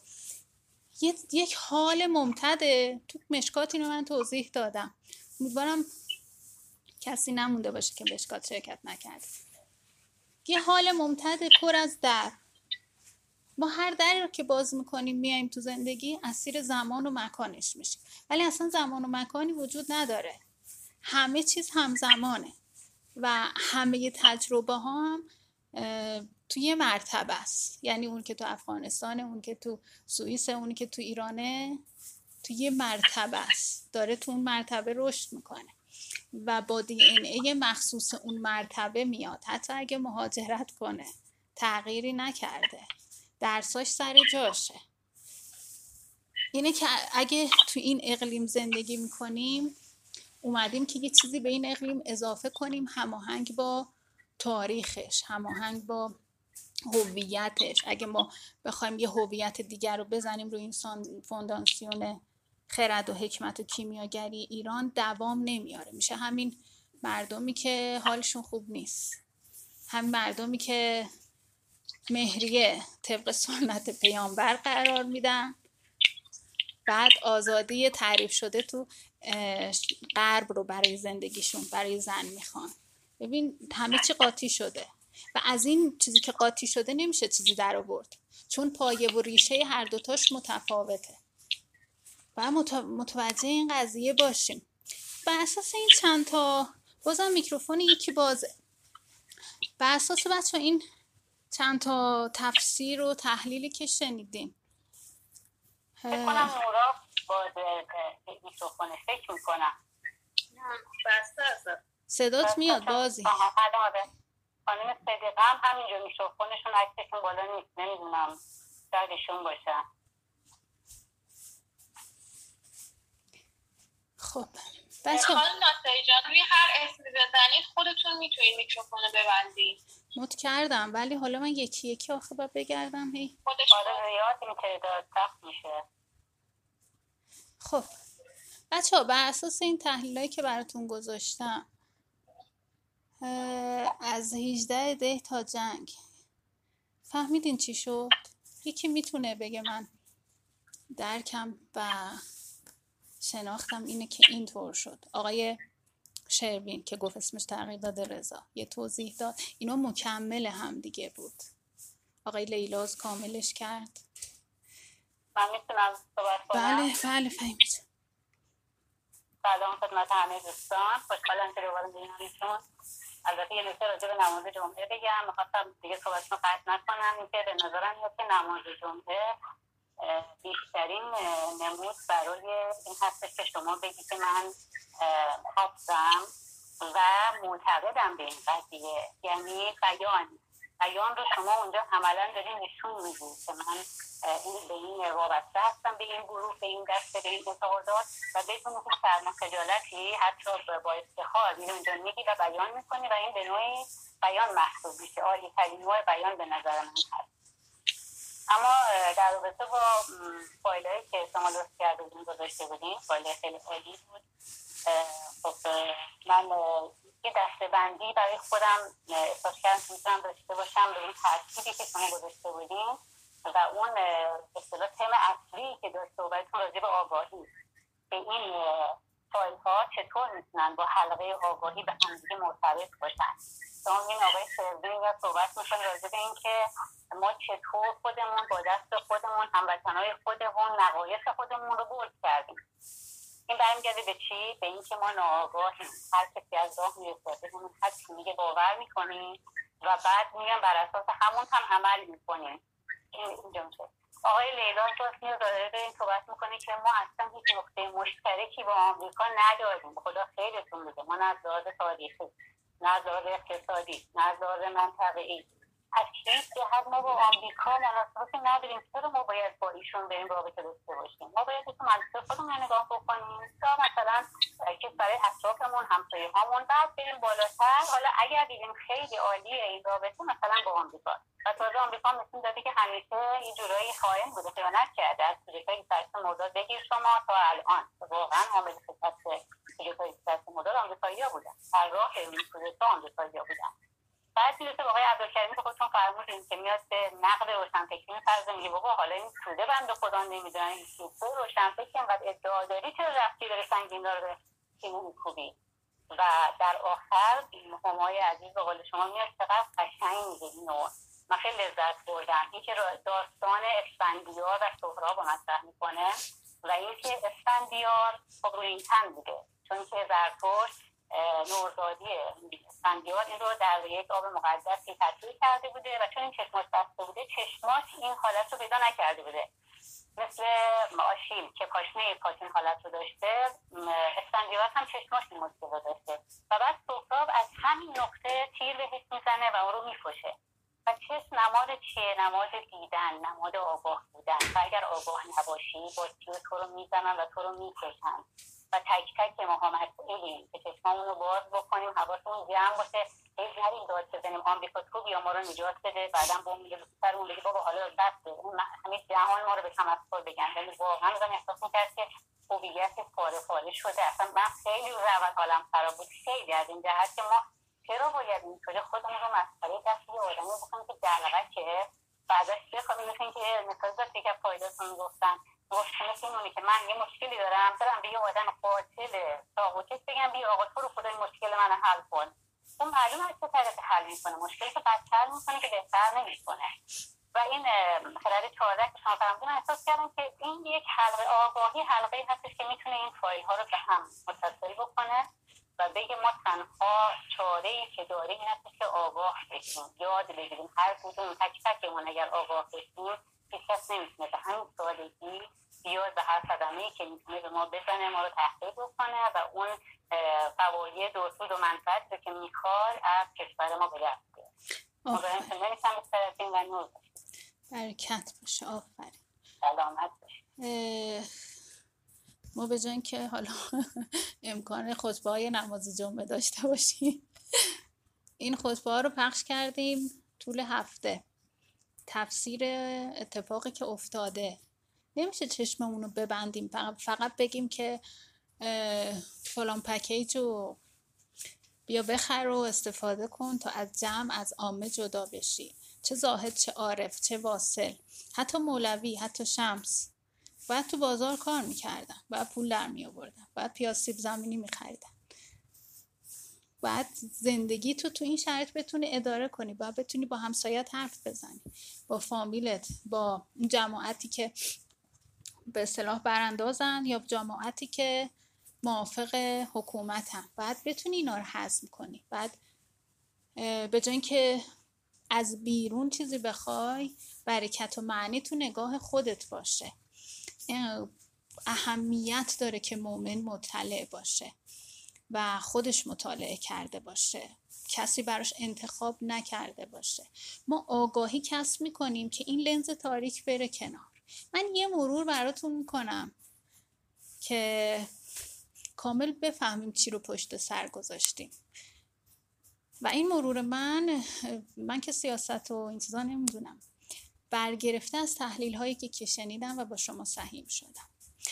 یک حال ممتده. تو مشکات اینو من توضیح دادم، امیدوارم کسی نمونده باشه که مشکات شرکت نکرده. یه حال ممتده پر از در. ما هر دری رو که باز میکنیم میایم تو زندگی اسیر زمان و مکانش میشیم، ولی اصلا زمان و مکانی وجود نداره. همه چیز همزمانه و همه تجربه ها هم تو یه مرتبه است. یعنی اون که تو افغانستانه، اون که تو سوئیس، اون که تو ایرانه، تو یه مرتبه است، داره تو اون مرتبه رشد میکنه و با دی ان ای مخصوص اون مرتبه میاد. حتی اگه مهاجرت کنه تغییری نکرده، درساش سر جاشه. اینه که اگه تو این اقلیم زندگی میکنیم اومدیم که یه چیزی به این اقلیم اضافه کنیم، هماهنگ با تاریخش، هماهنگ با هویتش. اگه ما بخوایم یه هویت دیگر رو بزنیم روی این فونداسیون خرد و حکمت و کیمیاگری ایران، دوام نمیاره. میشه همین مردمی که حالشون خوب نیست، همین مردمی که مهریه طبق سنت پیامبر قرار میدن، بعد آزادی تعریف شده تو غرب رو برای زندگیشون، برای زن میخوان. ببین همه چی قاطی شده. و از این چیزی که قاطی شده نمیشه چیزی در آورد، چون پایه و ریشه هر دوتاش متفاوته. و متوجه این قضیه باشیم. بر اساس این چند تا، بازم میکروفون یکی بازه، بر اساس بچه این چند تا تفسیر و تحلیلی که شنیدیم، فکر کنم نورا بازه میکروفونه، فکر میکنم بسته است. صدات میاد بازی. خانم صدیقه هم همینجا میکروفونشون عکسشون بالا نیست، نمیدونم شاید ایشون باشن. خب بچه خانم ناصری جان روی هر اسمی بزنید خودتون میتونید میکروفون رو ببندید. مت کردم ولی حالا من یکی یکی آخه باید بگردم هی. آره زیاد این تعداد سخت میشه. خب بچه ها بر اساس این تحلیلایی که براتون گذاشتم، از 18 ده تا جنگ فهمیدین چی شد؟ یکی میتونه بگه من درکم و شناختم اینه که اینطور شد. آقای شروین که گفت اسمش تغییر داده رضا یه توضیح داد، اینا مکمل هم دیگه بود. آقای لیلاز کاملش کرد. من میتونم صحبت کنم؟ بله فهمید. سلام خدمت همه دوستان، خوشحالم که دوباره میبینمتون. البته یه نکته راجع به نماز جمعه بگم، میخواستم دیگه صحبتتون قطع نکنم. این که به نظرم میاد که نماز جمعه بیشترین نمود برای این هستش که شما بگید که من هستم و معتقدم به این قضیه، یعنی بیان رو شما اونجا عملا دارین نشون میدید که من به این وابسته هستم، به این گروه، به این دسته، به این اعتقادات و بدون هیچ شرم و خجالتی حتی با افتخار میری اونجا میگی و بیان میکنی و این به نوعی بیان محسوب میشه. عالی ترین نوع بیان به نظر من هست. اما در رابطه با فایلایی که شما لطف کرده بودین گذاشته بودین، فایل خیلی عالی بود. خب من یه دسته بندی برای خودم احساس کردم که میتونم داشته باشم به این ترکیبی که شما گذاشته بودین و اون اصطلاح تم اصلی که داشت صحبتتون راجع به آگاهی، به این فایل ها چطور میتونن با حلقه آگاهی به همدیگه مرتبط باشن. شما این آقای شروین یا صحبت میکنه راجع به این که ما چطور خودمون با دست خودمون، هموطنهای خودمون، نقایص خودمون رو برد کردیم. این برمیگرده به چی؟ به این که ما ناآگاهیم، هر کسی از راه میفته همون هر چی میگه باور میکنیم و بعد میگم بر اساس همون هم عمل میکنیم. اینجا میشه. آقای لیلا باز میاد داره به این صحبت میکنه که ما اصلا هیچ نقطه مشترکی با آمریکا نداریم. خدا خیرتون میده. ما نه از لحاظ تاریخی، نه از لحاظ اقتصادی، نه از لحاظ منطقه‌ای، از هیچ جهت ما با آمریکا مناسبتی نداریم. چرا ما باید با ایشون به این رابطه داشته باشیم؟ ما باید تو منطقه خودمون نگاه بکنیم تا مثلا که برای اطرافمون، همسایه‌هامون، بعد بریم بالاتر. حالا اگر دیدیم خیلی عالیه این رابطه مثلا با آمریکا و تازه آمریکا نشون داده که همیشه یه جورایی خائن بوده، خیانت کرده. از کودتای 30 مرداد بگیر شما تا الان واقعا عامل خطر کودتای 30 مرداد آمریکایی‌ها بودن، در راه این کودتا آمریکایی‌ها بودن. بعد میرسه به آقای عبدالکریمی که خودتون فرمودین که میاد به نقد روشنفکری می‌پرزه، میگه بابا حالا این توده بنده خدا نمیدونن این تو روشنفکر اینقدر ادعا داری چرا رفتی داره سنگینا رو تیم میکوبی. و در آخر همای عزیز به قول شما میاد چقدر قشنگ میگه اینو، من خیلی لذت بردم. این که داستان اسفندیار و سهراب رو مطرح میکنه و این که اسفندیار خب روی این تن بوده، چون که زرتشت نوردادی اسفندیار این رو در یک آب مقدسی تطبیق کرده بوده و چون این چشماش بسته بوده چشماش این حالت رو پیدا نکرده بوده، مثل آشیل که پاشنه پاش این حالت رو داشته، اسفندیار هم چشماش این مشکل رو داشته و بعد سهراب از همین نقطه تیر بهش میزنه و اون رو میفشه. و چشم نماد چیه؟ نماد دیدن، نماد آگاه بودن. و اگر آگاه نباشی با تیر تو رو میزنن و تو رو میکشن و تک تک ما مسئولیم که چشممون رو باز بکنیم، حواسمون جمع باشه، هیچ نریم داد بزنیم آمریکا تو بیا ما رو نجات بده، بعدم بوم میگه سرمون بگی بابا حالا بسه، اون همه جهان ما رو به تمسخر بگن. ولی واقعا آدم احساس می‌کرد که هویت پاره شده. اصلا من خیلی روز اول حالم خراب بود، خیلی از این جهت که ما چرا باید اینطوری خودمون رو مسخره دست یه آدمی بکنیم که دلغکه بعدش بخوام مثل اینکه مثلا که فایده‌تون گفتن مشکل اینونه که من یه مشکلی دارم برم به یه آدم قاتل طاغوتی بگم بیا آقا تو رو خدا این مشکل من حل کن. اون معلومه از چه طریق حل بهتر میکنه، مشکلش رو بدتر میکنه که بهتر نمیکنه. و این خلال 14 که شما فرمودین احساس کردم که این یک حلقه آگاهی، حلقه هستش که میتونه این فایل ها رو به هم متصل بکنه و بگه ما تنها چاره‌ای که داریم این هستش که آگاه بشیم، یاد بگیریم. هر کدوم تک تکمون اگر آگاه بشیم هیچ کس نمیتونه به همین سادگی بیاد به هر صدمه‌ای که میتونه به ما بزنه، ما رو تحقیر بکنه و اون فواید و سود و منفعتی رو که میخواد از کشور ما به دست بیاره. مبارم نمیتونم بسرطیم و نور برکت باشه. آفرین. سلامت باشه. ما به جای اینکه حالا امکان خطبه‌های نماز جمعه داشته باشیم، این خطبه‌ها رو پخش کردیم طول هفته، تفسیر اتفاقی که افتاده. نمیشه چشممون رو ببندیم فقط بگیم که فلان پکیج رو بیا بخر و استفاده کن تا از جمع، از عامه جدا بشی. چه زاهد، چه عارف، چه واصل، حتی مولوی، حتی شمس باید تو بازار کار میکردن، باید پول در میآوردن، باید پیاز سیب زمینی میخریدن. باید زندگی تو این شرایط بتونی اداره کنی، باید بتونی با همسایت حرف بزنی، با فامیلت، با اون جماعتی که به اصطلاح براندازن یا جماعتی که موافق حکومتن. باید بتونی اینا رو هضم کنی. بعد به جای اینکه از بیرون چیزی بخوای، برکت و معنی تو نگاه خودت باشه. اهمیت داره که مؤمن مطلع باشه و خودش مطالعه کرده باشه، کسی براش انتخاب نکرده باشه. ما آگاهی کسب میکنیم که این لنز تاریک بره کنار. من یه مرور براتون میکنم که کامل بفهمیم چی رو پشت سر گذاشتیم. و این مرور من که سیاست و این چیزا نمیدونم، برگرفته از تحلیل هایی که شنیدم و با شما سهیم شدم.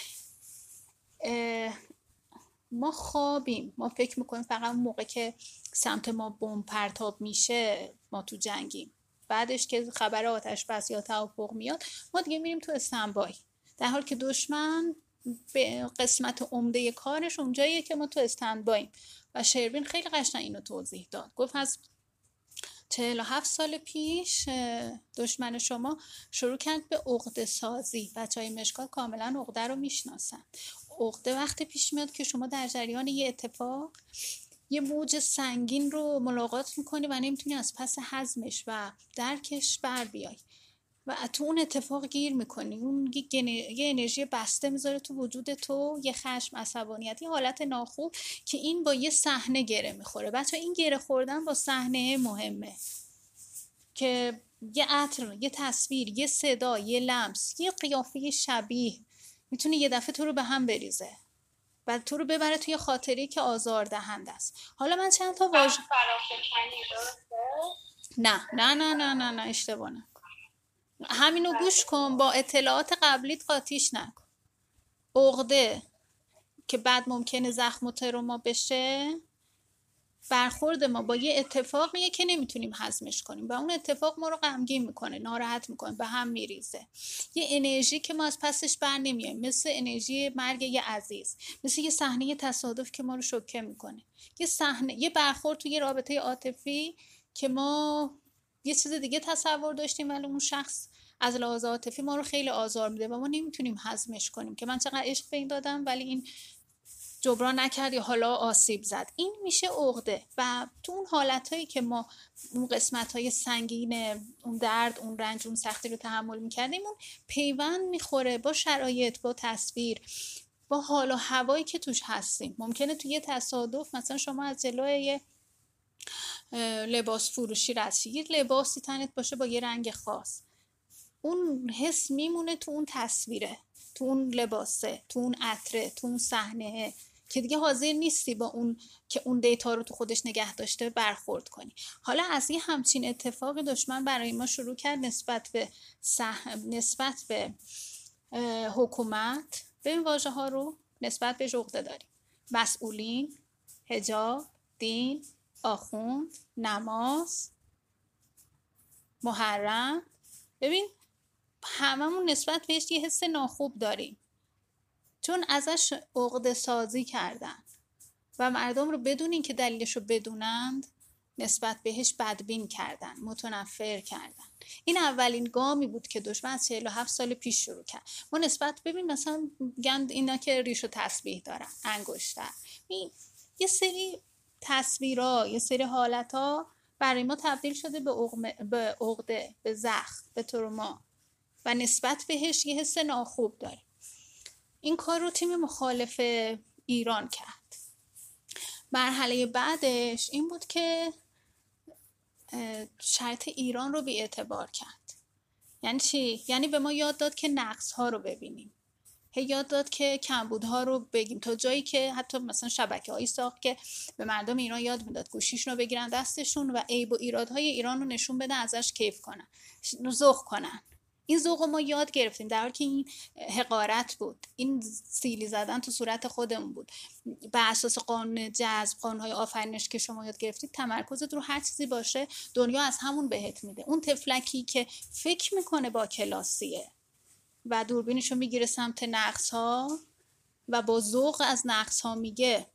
ما خوابیم، ما فکر میکنیم فقط اون موقع که سمت ما بمب پرتاب میشه ما تو جنگیم، بعدش که خبر آتش بس یا توافق میاد ما دیگه میریم تو استنبای، در حال که دشمن به قسمت عمده کارش اونجاییه که ما تو استندباییم. و شروین خیلی قشنگ اینو توضیح داد، گفت از 47 سال پیش دشمن شما شروع کرد به عقده سازی. بچهای مشکات کاملا عقده رو میشناسن. عقده وقتی پیش میاد که شما در جریان یه اتفاق یه موج سنگین رو ملاقات میکنی و نمیتونی از پس هضمش و درکش بر بیای و تو اون اتفاق گیر میکنی. اون یه انرژی بسته میذاره تو وجود تو، یه خشم، عصبانیت، یه حالت ناخوب که این با یه صحنه گره میخوره. بچه این گره خوردن با صحنه مهمه که یه عطر، یه تصویر، یه صدا، یه لمس، یه قیافه شبیه میتونه یه دفعه تو رو به هم بریزه و تو رو ببره توی خاطری که آزاردهنده است. حالا من چند تا واژه نه اشتباه نکن، همینو گوش کن، با اطلاعات قبلیت قاطیش نکن. عقده که بعد ممکنه زخم و تروما بشه، برخورد ما با یه اتفاقیه که نمیتونیم هضمش کنیم و اون اتفاق ما رو غمگین میکنه، ناراحت میکنه، به هم میریزه. یه انرژی که ما از پسش بر نمیایم، مثل انرژی مرگ یه عزیز، مثل یه صحنه تصادف که ما رو شوکه میکنه، یه صحنه، یه برخورد توی یه رابطه عاطفی که ما یه چیز دیگه تصور داشتیم ولی اون شخص از لحاظ عاطفی ما رو خیلی آزار میده و ما نمیتونیم هضمش کنیم که من چقدر عشق به این دادم ولی این جبران نکرد یا حالا آسیب زد. این میشه عقده. و تو اون حالتایی که ما اون قسمت‌های سنگین، اون درد، اون رنج، اون سختی رو تحمل میکردیم، اون پیوند میخوره با شرایط، با تصویر، با حال و هوایی که توش هستیم. ممکنه تو یه تصادف مثلا شما از جلوی یه لباس فروشی رد شی، یه لباسی تنت باشه با یه رنگ خاص، اون حس میمونه تو اون تصویره، تو اون لباسه، تو اون عطره، تو اون صحنه که دیگه حاضر نیستی با اون که اون دیتا رو تو خودش نگه داشته برخورد کنی. حالا از یه همچین اتفاق دشمن برای ما شروع کرد نسبت به حکومت، به این واژه ها رو نسبت به عقده داریم: مسئولین، حجاب، دین، آخوند، نماز، محرم. ببین هممون نسبت بهش یه حس ناخوب داریم چون ازش عقده سازی کردن و مردم رو بدون این که دلیلش رو بدونند نسبت بهش بدبین کردن، متنفر کردن. این اولین گامی بود که دشمن از 47 سال پیش شروع کرد. ما نسبت ببین مثلا گند اینا که ریش و تسبیح دارن، انگشتر، یه سری تصویرها، یه سری حالتها برای ما تبدیل شده به عقده، به زخم، به تروما و نسبت بهش یه حس ناخوب داره. این کار رو تیم مخالف ایران کرد. مرحله بعدش این بود که شرط ایران رو بی‌اعتبار کرد. یعنی چی؟ یعنی به ما یاد داد که نقص‌ها رو ببینیم، یاد داد که کمبودها رو بگیم، تا جایی که حتی مثلا شبکه‌هایی ساخت که به مردم ایران یاد میداد گوشیشون رو بگیرن دستشون و عیب و ایرادهای ایران رو نشون بدن، ازش کیف کنن، ذوق کنن. این ذوق رو ما یاد گرفتیم، در حالی که این حقارت بود، این سیلی زدن تو صورت خودمون بود. بر اساس قانون جذب، قانون‌های آفرینش که شما یاد گرفتید، تمرکزت رو هر چیزی باشه دنیا از همون بهت میده. اون طفلکی که فکر میکنه با کلاسیه و دوربینشو میگیره سمت نقص‌ها و با ذوق از نقص‌ها میگه،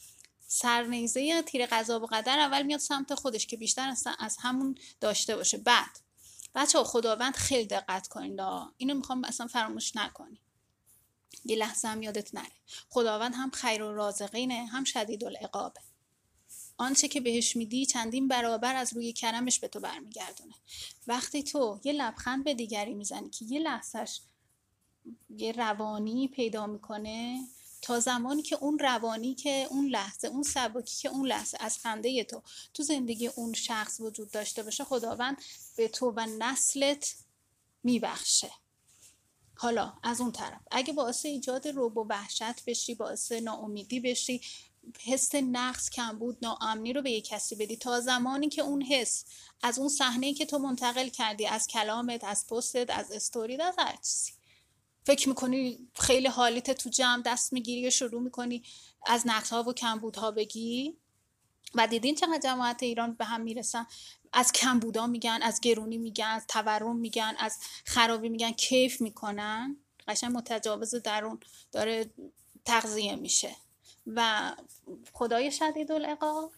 سرنیزه تیر قضا و قدر اول میاد سمت خودش که بیشتر از همون داشته باشه. بعد بچه‌ها خداوند خیلی دقت کنید، اینو میخوام اصلا فراموش نکنی، یه لحظه هم یادت نره، خداوند هم خیر الرازقینه هم شدید العقابه. آنچه که بهش میدی چندین برابر از روی کرمش به تو برمیگردونه. وقتی تو یه لبخند به دیگری میزنی که یه لحظهش یه روانی پیدا میکنه، تا زمانی که اون روانی که اون لحظه، اون سبکی که اون لحظه از خنده تو زندگی اون شخص وجود داشته باشه، خداوند به تو و نسلت میبخشه. حالا از اون طرف اگه باعث ایجاد رعب و وحشت بشی، باعث ناامیدی بشی، حس نقص، کمبود، ناامنی رو به یک کسی بدی، تا زمانی که اون حس از اون صحنه‌ای که تو منتقل کردی، از کلامت، از پستت، از استوریت، از هر چیزی، فکر میکنی خیلی حالیت، تو جمع دست میگیری و شروع میکنی از نقص‌ها و کمبودها بگی و دیدین چقدر جماعت ایران به هم میرسن، از کمبودا میگن، از گرونی میگن، از تورم میگن، از خرابی میگن، کیف میکنن، قشنگ متجاوز درون داره تغذیه میشه. و خدای شدید العقاب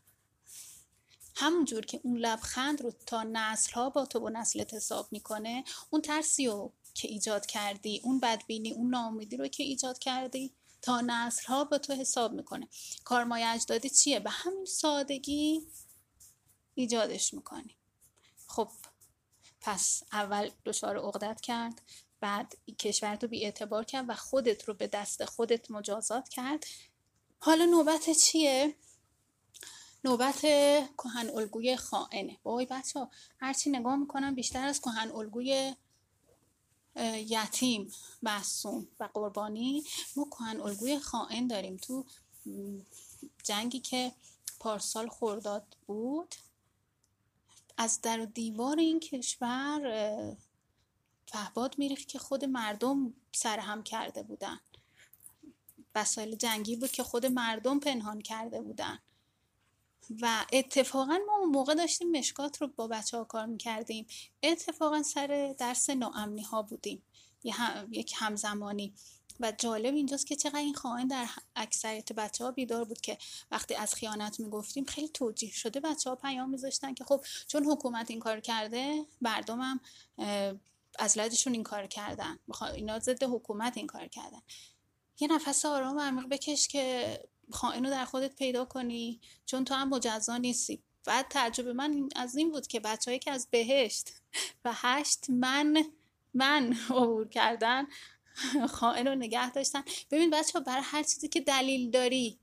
همونجور که اون لبخند رو تا نسل‌ها با تو و نسلت حساب میکنه، اون ترسی رو که ایجاد کردی، اون بدبینی، اون ناامیدی رو که ایجاد کردی، تا نسل‌ها با تو حساب میکنه. کارمای اجدادی چیه؟ به همین سادگی ایجادش میکنی. خب پس اول دچار عقدت کرد، بعد کشورت رو بی‌اعتبار کرد و خودت رو به دست خودت مجازات کرد. حالا نوبت چیه؟ نوبت کهن الگوی خائنه. وای بچه‌ها، هرچی نگاه میکنم بیشتر از کهن الگوی یتیم، معصوم و قربانی، ما کهن الگوی خائن داریم. تو جنگی که پارسال خرداد بود، از در و دیوار این کشور پهپاد میریخت که خود مردم سرهم کرده بودن، وسایل جنگی بود که خود مردم پنهان کرده بودن. و اتفاقا ما اون موقع داشتیم مشکات رو با بچه ها کار میکردیم، اتفاقا سر درس ناامنی ها بودیم یک همزمانی. و جالب اینجاست که چقدر این خائن در اکثریت بچه ها بیدار بود که وقتی از خیانت میگفتیم خیلی توجیه شده بچه ها پیام میذاشتن که خب چون حکومت این کار کرده، مردم هم از لدشون این کار کردن، اینا ضد حکومت این کار کردن. یه نفس آرام عمیق بکش که خائن رو در خودت پیدا کنی، چون تو هم مجزا نیستی. بعد تعجب من از این بود که بچه‌هایی که از بهشت و 8 من عبور کردن خائن رو نگه داشتن. ببین بچه‌ها، برای هر چیزی که دلیل داری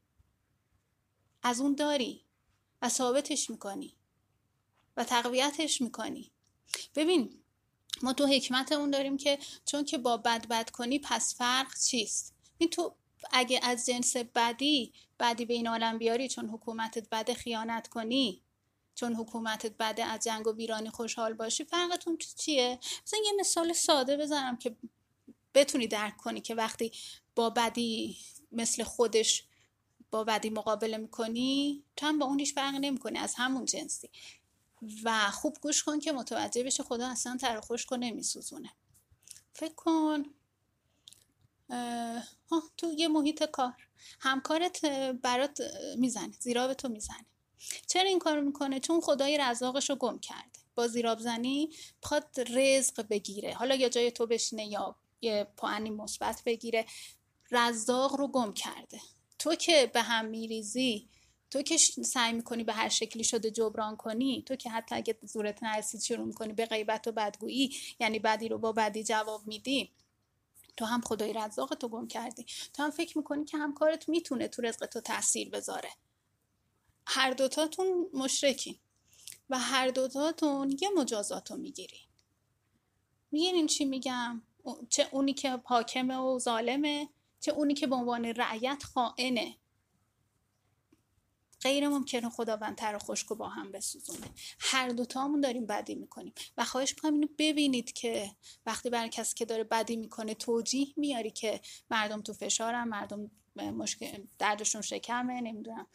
از اون داری و ثابتش میکنی و تقویتش میکنی. ببین ما تو حکمتمون داریم که چون که با بد کنی پس فرق چیست؟ این تو اگه از جنس بدی به این عالم بیاری، چون حکومتت بده خیانت کنی، چون حکومتت بده از جنگ و ویرانی خوشحال باشی، فرقتون چیه؟ مثلا یه مثال ساده بزنم که بتونی درک کنی که وقتی با بدی مثل خودش با بدی مقابله میکنی، تو هم با اون هیچ فرق نمیکنی، از همون جنسی. و خوب گوش کن که متوجه بشه خدا اصلا تر خشک رو نمیسوزونه. فکر کن تو یه محیط کار همکارت برات میزنه، زیرا به تو میزنه، چرا این کارو میکنه؟ چون خدای رزاقش رو گم کرده. با زیراب زنی بخواد رزق بگیره، حالا یا جای تو بشینه یا یه پوانی مثبت بگیره، رزاق رو گم کرده. تو که به هم میریزی، تو که سعی میکنی به هر شکلی شده جبران کنی، تو که حتی اگه زورت نرسید شروع میکنی به غیبت و بدگویی، یعنی بدی رو با بدی جواب میدی، تو هم خدای رزاق تو گم کردی. تو هم فکر میکنی که همکارت میتونه تو رزق تو تاثیر بذاره. هر دوتاتون مشرکین و هر دوتاتون یه مجازاتو میگیرین. میگین چی میگم؟ چه اونی که حاکمه و ظالمه، چه اونی که به عنوان رعیت خائنه. غیر ممکنه خداوند تر و خشک با هم بسوزونه. هر دوتامون داریم بدی میکنیم و خواهش میکنم اینو ببینید که وقتی برای کسی که داره بدی میکنه توجیه میاری که مردم تو فشارن، مردم مشکل دردشون شکمه، نمیدونم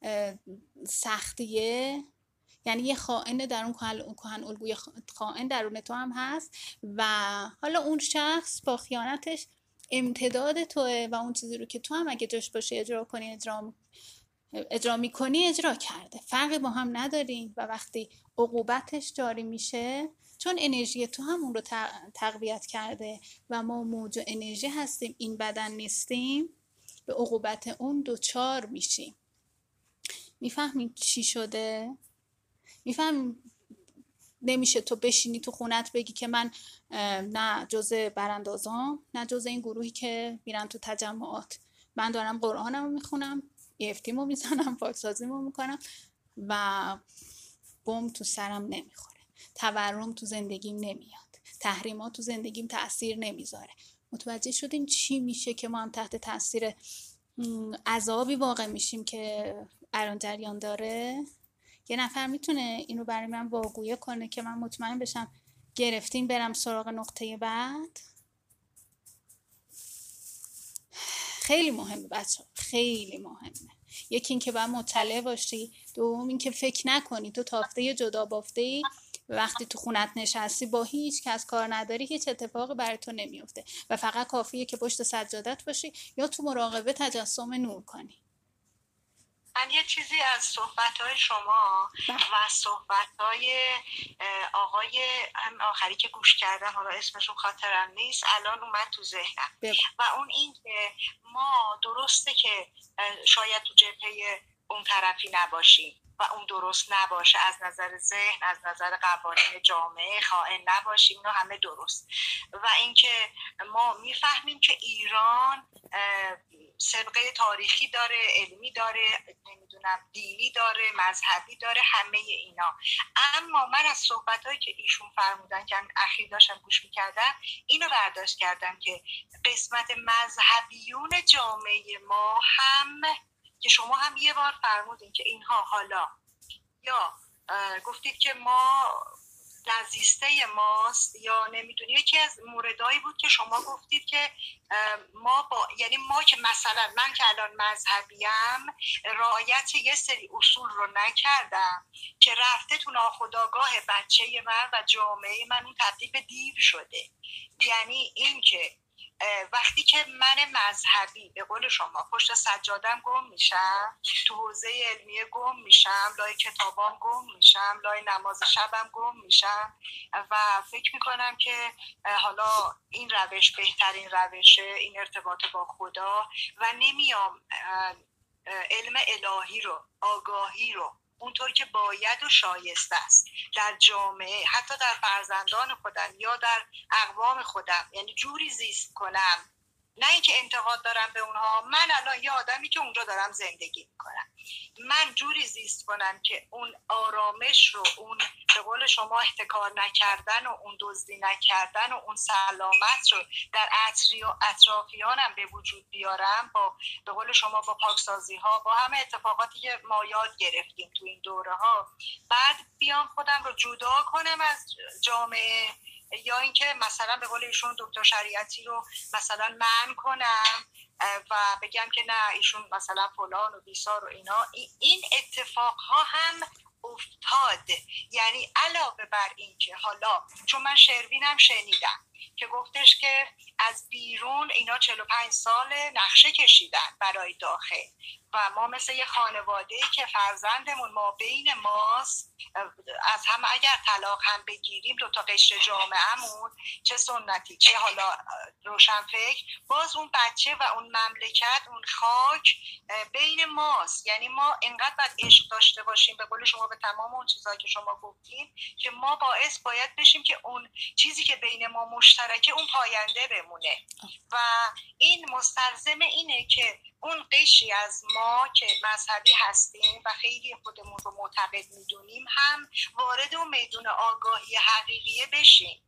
سختیه، یعنی یه خائن در اون کهن الگوی خائن درون تو هم هست و حالا اون شخص با خیانتش امتداد توه و اون چیزی رو که تو هم اگه جاش باشه اجرا کنی اجرا میکنی اجرا کرده. فرقی با هم نداریم و وقتی عقوبتش جاری میشه، چون انرژی تو هم اون رو تقویت کرده و ما موج انرژی هستیم، این بدن نیستیم، به عقوبت اون دوچار میشیم. میفهمین چی شده؟ میفهم نمیشه تو بشینی تو خونت بگی که من نه جزء براندازام، نه جزء این گروهی که میرن تو تجمعات، من دارم قرآنمو میخونم، EFTیمو میزنم، پاکسازیمو میکنم و بم تو سرم نمیخوره، تورم تو زندگیم نمیاد، تحریمات تو زندگیم تأثیر نمیذاره. متوجه شدین چی میشه که ما هم تحت تأثیر عذابی واقع میشیم که الان جریان داره؟ یه نفر میتونه اینو برای من واگویه کنه که من مطمئن بشم گرفتین برم سراغ نقطه بعد؟ خیلی مهمه بچه‌ها، خیلی مهمه. یکی این که باید مطلع باشی، دوم این که فکر نکنی تو تافته جدا بافته‌ای، وقتی تو خونت نشستی با هیچ کس کار نداری، هیچ اتفاقی برای تو نمیفته و فقط کافیه که پشت سجادت باشی یا تو مراقبه تجسم نور کنی. من یه چیزی از صحبت‌های شما و صحبت‌های آقای هم آخری که گوش کردم، حالا اسمشون خاطرم نیست، الان اومد تو ذهنم و اون این که ما درسته که شاید تو جبهه اون طرفی نباشیم و اون درست نباشه، از نظر ذهن، از نظر قوانین جامعه خائن نباشیم، اینو همه درست، و اینکه ما میفهمیم که ایران سابقه تاریخی داره، علمی داره، نمیدونم دینی داره، مذهبی داره، همه اینا. اما من از صحبتایی که ایشون فرمودن که اخیر داشتم گوش میکردم، اینو برداشت کردم که قسمت مذهبیون جامعه ما هم که شما هم یه بار فرمودین که اینها حالا یا گفتید که ما نزیسته ماست یا نمیدونی، یکی از موردایی بود که شما گفتید که ما یعنی ما که مثلا من که الان مذهبیم رعایت یه سری اصول رو نکردم که رفته تو ناخودآگاه بچه من و جامعه من اون تبدیل به دیو شده. یعنی این که وقتی که من مذهبی به قول شما پشت سجادم گم میشم، تو حوزه علمیه گم میشم، لای کتابام گم میشم، لای نماز شبم گم میشم و فکر میکنم که حالا این روش بهترین روشه، این ارتباط با خدا، و نمیام علم الهی رو، آگاهی رو اونطور که باید و شایسته است در جامعه، حتی در فرزندان خودم یا در اقوام خودم، یعنی جوری زیست کنم، نه اینکه انتقاد دارم به اونها، من الان یه آدمی که اونجا دارم زندگی میکنم، من جوری زیست کنم که اون آرامش رو، اون به قول شما احتکار نکردن و اون دزدی نکردن و اون سلامت رو در اطرافیانم به وجود بیارم، با به قول شما با پاکسازی ها، با همه اتفاقاتی که ما یاد گرفتیم تو این دوره ها، بعد بیام خودم رو جدا کنم از جامعه، یا اینکه مثلا به قول ایشون دکتر شریعتی رو مثلا منع کنم و بگم که نه ایشون مثلا فلان و بیسار و اینا. این اتفاقها هم افتاد. یعنی علاوه بر این که حالا چون من شروینم شنیدم که گفتش که از بیرون اینا 45 سال نقشه کشیدن برای داخل و ما مثل یه خانواده‌ای که فرزندمون ما بین ماست، از هم اگر طلاق هم بگیریم 2 تا قشر جامعهمون، چه سنتی چه حالا روشنفکر، باز اون بچه و اون مملکت، اون خاک بین ماست. یعنی ما اینقدر باید عشق داشته باشیم به قول شما به تمام اون چیزایی که شما گفتین که ما باید بشیم که اون چیزی که بین ما مشترکه اون پاینده بمونه و این مستلزم اینه که اون قشری از ما که مذهبی هستیم و خیلی خودمون رو معتقد میدونیم هم وارد اون میدون آگاهی حقیقیه بشیم.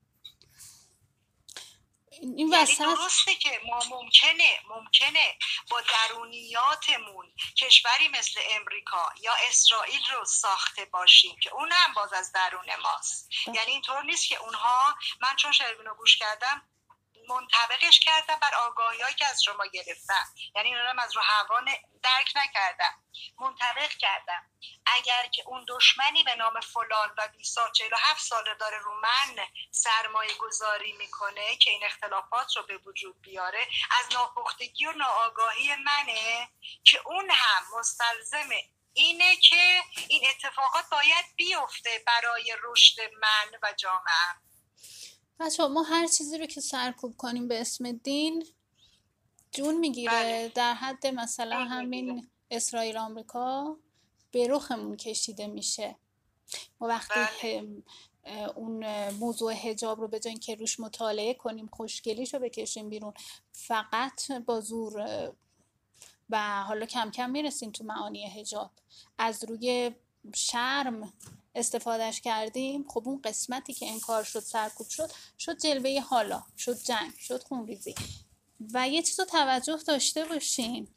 این یعنی وسط درسته که ما ممکنه با درونیاتمون کشوری مثل امریکا یا اسرائیل رو ساخته باشیم که اون هم باز از درون ماست. یعنی اینطور نیست که اونها، من چون شروین رو گوش کردم منطبقش کردم بر آگاهی‌هایی که از شما گرفتم، یعنی اینا رو از رو هوا درک نکردم، منطبق کردم. اگر که اون دشمنی به نام فلان و 47 ساله داره رو من سرمایه گذاری میکنه که این اختلافات رو به وجود بیاره، از ناپختگی و ناآگاهی منه که اون هم مستلزم اینه که این اتفاقات باید بیفته برای رشد من و جامعه. بچه‌ها ما هر چیزی رو که سرکوب کنیم به اسم دین جون میگیره. بله. در حد مثلا همین اسرائیل آمریکا به رخمون کشیده میشه. ما وقتی اون موضوع حجاب رو به جای اینکه روش مطالعه کنیم خوشگلیش رو بکشیم بیرون فقط با زور و حالا کم کم میرسیم تو معانی حجاب از روی شرم استفادهش کردیم، خب اون قسمتی که انکار شد سرکوب شد جلوه حالا، شد جنگ، شد خونریزی. و یه چیز رو توجه داشته باشین،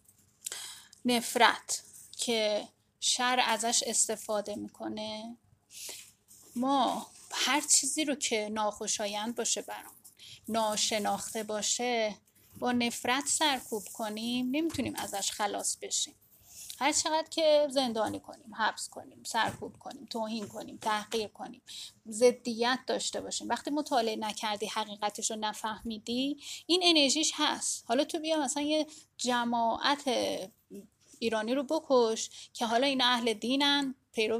نفرت که شر ازش استفاده میکنه، ما هر چیزی رو که ناخوشایند باشه برامون، ناشناخته باشه، با نفرت سرکوب کنیم نمیتونیم ازش خلاص بشیم. هر چقدر که زندانی کنیم، حبس کنیم، سرکوب کنیم، توهین کنیم، تحقیر کنیم، ضدیت داشته باشیم، وقتی مطالعه نکردی حقیقتش رو نفهمیدی این انرژیش هست. حالا تو بیا مثلا یه جماعت ایرانی رو بکش که حالا اینا اهل دینن،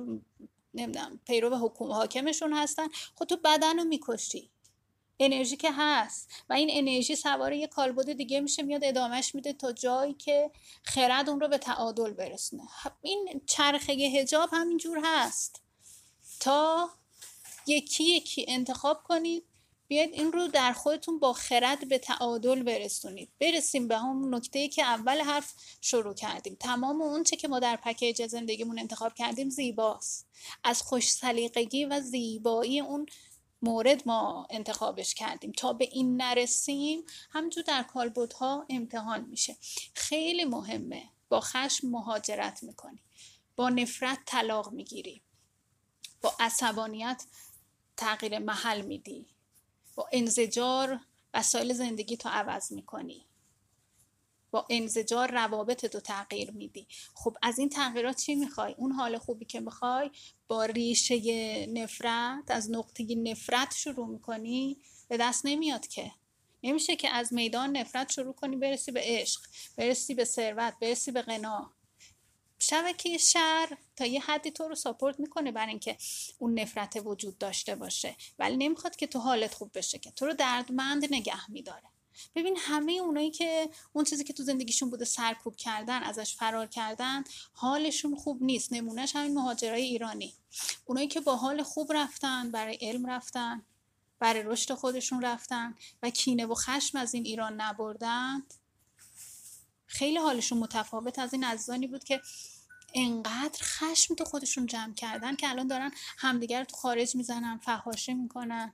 پیرو حاکمشون هستن، خود تو بدن رو میکشی، انرژی که هست و این انرژی سواره یه کالبد دیگه میشه، میاد ادامهش میده تا جایی که خرد اون رو به تعادل برسونه. این چرخه حجاب همینجور هست تا یکی یکی انتخاب کنید بیاید این رو در خودتون با خرد به تعادل برسیم به همون نکته‌ای که اول حرف شروع کردیم. تمام اون چه که ما در پکیج زندگیمون انتخاب کردیم زیباست، از خوش سلیقگی و زیبایی اون مورد ما انتخابش کردیم. تا به این نرسیم همینجور در کالبدها امتحان میشه. خیلی مهمه. با خشم مهاجرت میکنی، با نفرت طلاق میگیری، با عصبانیت تغییر محل میدی، با انزجار وسایل زندگی تو عوض میکنی، با انزجار روابط تو تغییر میدی. خب از این تغییرات چی میخوای؟ اون حال خوبی که میخوای با ریشه نفرت، از نقطه نفرت شروع میکنی، به دست نمیاد که. نمیشه که از میدان نفرت شروع کنی برسی به عشق، برسی به ثروت، برسی به غنا. شبکه شر تا یه حدی تو رو ساپورت میکنه برای اینکه اون نفرت وجود داشته باشه، ولی نمیخواد که تو حالت خوب بشه، که تو رو دردمند نگه میداره. ببین همه اونایی که اون چیزی که تو زندگیشون بوده سرکوب کردن، ازش فرار کردن، حالشون خوب نیست. نمونهش همین مهاجرای ایرانی، اونایی که با حال خوب رفتن، برای علم رفتن، برای رشد خودشون رفتن و کینه و خشم از این ایران نبردند، خیلی حالشون متفاوت از این عزیزانی بود که انقدر خشم تو خودشون جمع کردن که الان دارن همدیگر رو تو خارج میزنن، فحاشی میکنن.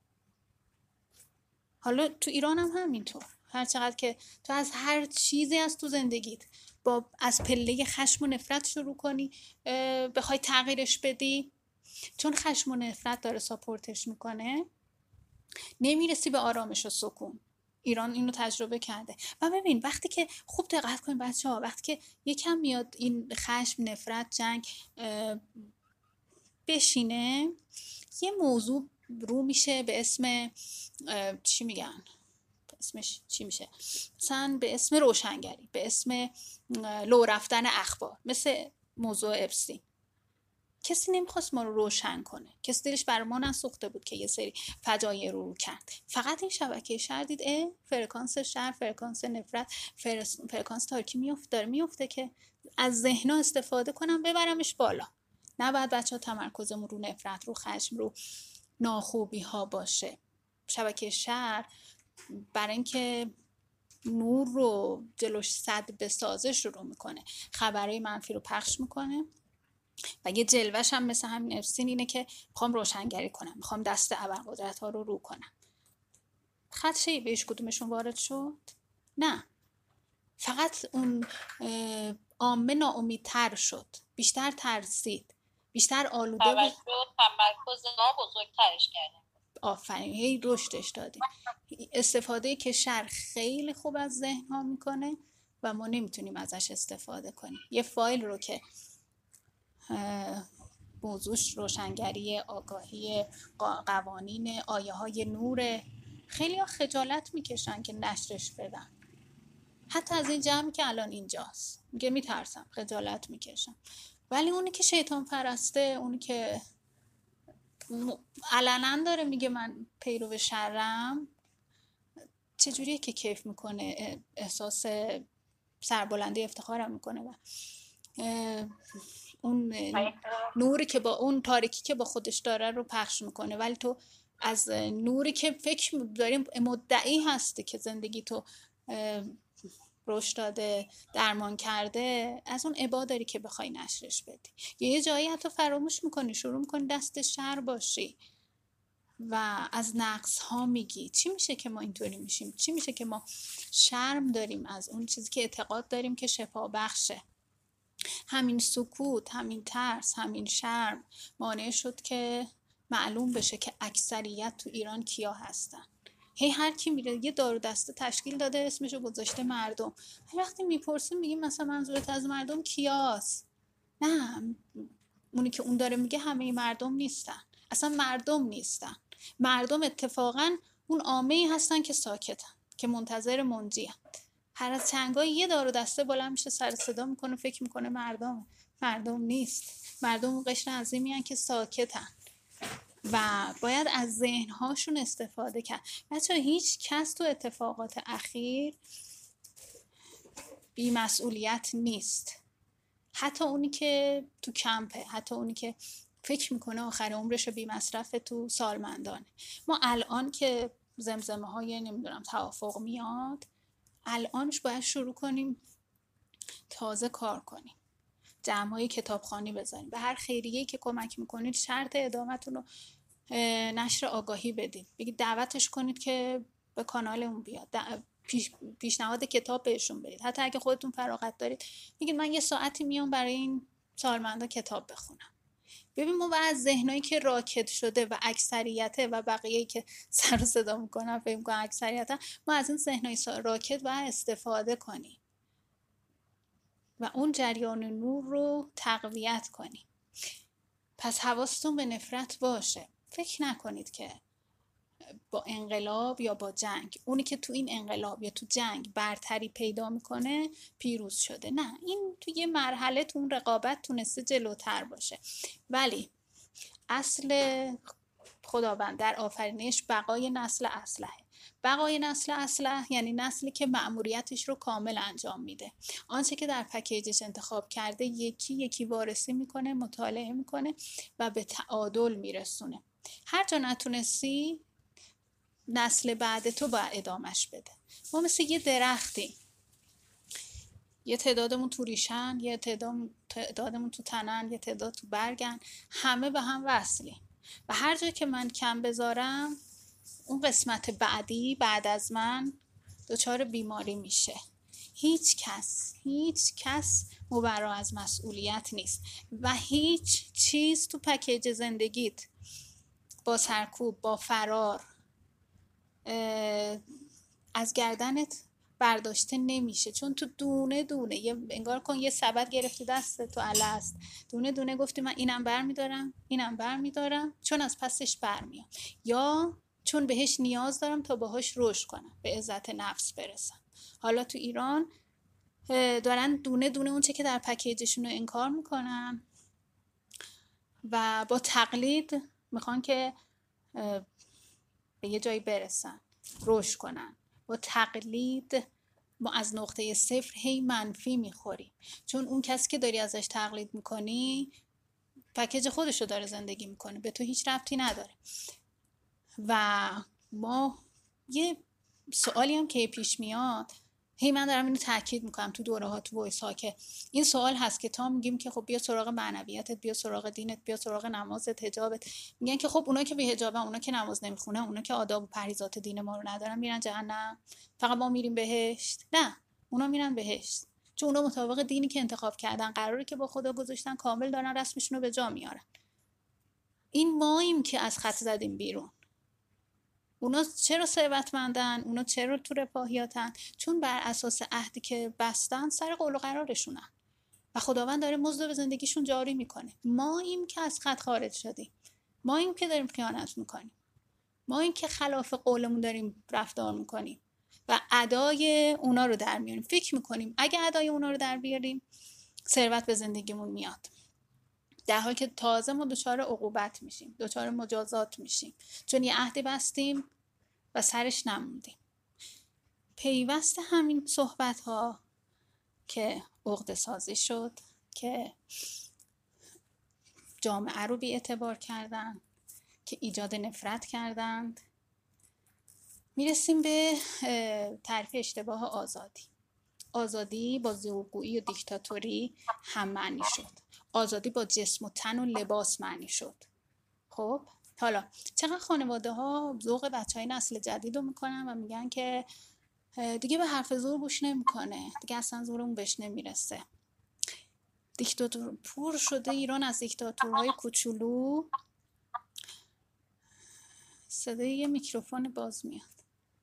حالا تو ایران هم همینطور. هر چقدر که تو از هر چیزی از تو زندگیت از پله خشم و نفرت شروع کنی بخوای تغییرش بدی، چون خشم و نفرت داره ساپورتش میکنه، نمیرسی به آرامش و سکون. ایران اینو تجربه کرده. و ببین وقتی که خوب دقت کنید بچه‌ها، وقتی که یکم میاد این خشم، نفرت، جنگ بشینه، یه موضوع رو میشه به اسم چی میگن، اسمش چی میشه، مثلا به اسم روشنگری، به اسم لو رفتن اخبار، مثل موضوع اپستین. کسی نمیخواست ما رو روشن کنه، کسی دلش بر ما نسوخته بود که یه سری فجایع رو کرد. فقط این شبکه شهر دید فرکانس شهر، فرکانس نفرت، فرکانس تاریکی داره میفته که از ذهن‌ها استفاده کنم ببرمش بالا. نباید بچه‌ها تمرکزمون رو نفرت، رو خشم، رو ناخوبی ها باشه. شبکه شهر برای اینکه نور رو جلوش سد بسازه شروع میکنه، خبرهای منفی رو پخش میکنه و یه جلوش هم مثل همین اپستین اینه که میخوام روشنگری کنم، میخوام دست ابرقدرت ها رو کنم. خدشه‌ای بهش کدومشون وارد شد؟ نه، فقط اون عامه ناامیدتر شد، بیشتر ترسید، بیشتر آلوده بود. تمرکز ما بزرگترش کردیم. آفرین، هی رشدش دادیم. استفاده که شر خیلی خوب از ذهن ها میکنه و ما نمیتونیم ازش استفاده کنیم. یه فایل رو که موضوعش روشنگری، آگاهی، قوانین، آیه های نور، خیلی ها خجالت میکشن که نشرش بدن، حتی از این جمعی که الان اینجاست میگه میترسم، خجالت میکشم. ولی اونی که شیطان پرسته، اونی که علنا داره میگه من پیرو شرم، چجوریه که کیف میکنه، احساس سربلندی افتخارم میکنه و اون نوری که با اون تاریکی که با خودش داره رو پخش میکنه. ولی تو از نوری که فکر داریم مدعی هستی که زندگی تو رشد داده، درمان کرده، از اون ابا داری که بخوای نشرش بدی. یه جایی حتی فراموش میکنی، شروع میکنی دست شر باشی و از نقص ها میگی. چی میشه که ما اینطوری میشیم؟ چی میشه که ما شرم داریم از اون چیزی که اعتقاد داریم که شفا بخشه؟ همین سکوت، همین ترس، همین شرم مانع شد که معلوم بشه که اکثریت تو ایران کیا هستن. هر کی میره یه دارو دسته تشکیل داده، اسمشو گذاشته مردم. هر وقتی میپرسیم میگیم مثلا منظورت از مردم کیاست؟ نه، اونی که اون داره میگه همه مردم نیستن، اصلا مردم نیستن. مردم اتفاقا اون عامه‌ای هستن که ساکتن، که منتظر منجی هستن. هر از چنگای یه دارو دسته بالا میشه، سر صدا میکنه، فکر میکنه مردم نیست. مردم اون قشر عظیمی هستن که ساکتن و باید از ذهنهاشون استفاده کرد. بچه‌ها هیچ کس تو اتفاقات اخیر بی‌مسئولیت نیست، حتی اونی که تو کمپه، حتی اونی که فکر میکنه آخر عمرش بی مصرف تو سالمندانه. ما الان که زمزمه های نمیدونم توافق میاد، الانش باید شروع کنیم تازه کار کنیم، جمع های کتابخوانی بزنیم، به هر خیریه‌ای که کمک میکنید شرط ادامتون رو نشر آگاهی بدید، بگید دعوتش کنید که به کانال اون بیاد، پیشنهاد کتاب بهشون بدید. حتی اگه خودتون فراغت دارید میگید من یه ساعتی میام برای این سالمندا کتاب بخونم. ببین ما از ذهنایی که راکد شده و اکثریته و بقیه‌ای که سر و صدا میکنن فکر میکنن اکثریته، ما از این ذهنای راکد و استفاده کنیم و اون جریان نور رو تقویت کنیم. پس حواستون به نفرت باشه. فکر نکنید که با انقلاب یا با جنگ، اونی که تو این انقلاب یا تو جنگ برتری پیدا میکنه پیروز شده. نه، این تو یه مرحله تو اون رقابت تونسته جلوتر باشه. ولی اصل خداوند در آفرینش بقای نسل اصلحه. بقای نسل اصلح یعنی نسلی که مأموریتش رو کامل انجام میده. آنچه که در پکیجش انتخاب کرده یکی یکی وارسی میکنه، مطالعه میکنه و به تعادل میرسونه. هر جا نتونستی نسل بعد تو باید ادامش بده. ما مثل یه درختیم، یه تعدادمون تو ریشن، یه تعدادمون تو تنن، یه تعداد تو برگن، همه به هم وصلیم و هر جا که من کم بذارم اون قسمت بعدی بعد از من دچار بیماری میشه. هیچ کس مبرا از مسئولیت نیست و هیچ چیز تو پکیج زندگیت با سرکوب، با فرار از گردنت برداشته نمیشه، چون تو دونه دونه انگار کن یه سبد گرفتی دست تو الست، دونه دونه گفتی من اینم برمیدارم، اینم برمیدارم، چون از پسش برمیام، یا چون بهش نیاز دارم تا باهاش رشد کنم، به عزت نفس برسم. حالا تو ایران دارن دونه دونه اون چه که در پکیجشون رو انکار میکنن و با تقلید میخوان که به یه جایی برسن، رشد کنن. با تقلید ما از نقطه صفر هی منفی میخوریم، چون اون کسی که داری ازش تقلید میکنی پکیج خودشو داره زندگی میکنه، به تو هیچ ربطی نداره. و ما یه سوالی هم که پیش میاد، هی من دارم اینو تاکید میکنم تو دوره ها، تو وایس ها، که این سوال هست که تا میگیم که خب بیا سراغ معنویاتت، بیا سراغ دینت، بیا سراغ نمازت، حجابت، میگن که خب اونا که به حجابن، اونا که نماز نمیخونن، اونا که آداب و پرهیزات دین ما رو ندارن میرن جهنم، فقط ما میریم بهشت. نه، اونا میرن بهشت چون اونا مطابق دینی که انتخاب کردن، قراره که با خدا گذاشتن کامل دارن رسمشون رو به جا میارن. این ماییم که از خط زدیم بیرون. اونا چرا ثروتمندن؟ اونا چرا تو رفاهیاتن؟ چون بر اساس عهدی که بستن سر قول و قرارشونن و خداوند داره مزد به زندگیشون جاری میکنه. ما این که از خط خارج شدیم، ما این که داریم خیانت میکنیم، ما این که خلاف قولمون داریم رفتار میکنیم و ادای اونا رو در میاریم. فکر میکنیم اگه ادای اونا رو در بیاریم ثروت به زندگیمون میاد، در حالی که تازه ما دچار عقوبت میشیم، دچار مجازات میشیم، چون یه عهدی بستیم و سرش نموندیم. پیوست همین صحبت ها که عقده سازی شد، که جامعه رو بی اعتبار کردن، که ایجاد نفرت کردند، میرسیم به تعریف اشتباه آزادی. آزادی با زورگویی و دیکتاتوری هم معنی شد. آزادی با جسم و تن و لباس معنی شد. خب حالا چقدر خانواده ها ذوق بچهای نسل جدید رو میکنن و میگن که دیگه به حرف زور گوش نمیکنه، دیگه اصلا زورمون بهش نمیرسه. دیکتاتور پر شده ایران از دیکتاتورهای کوچولو. صدای یه میکروفون باز میاد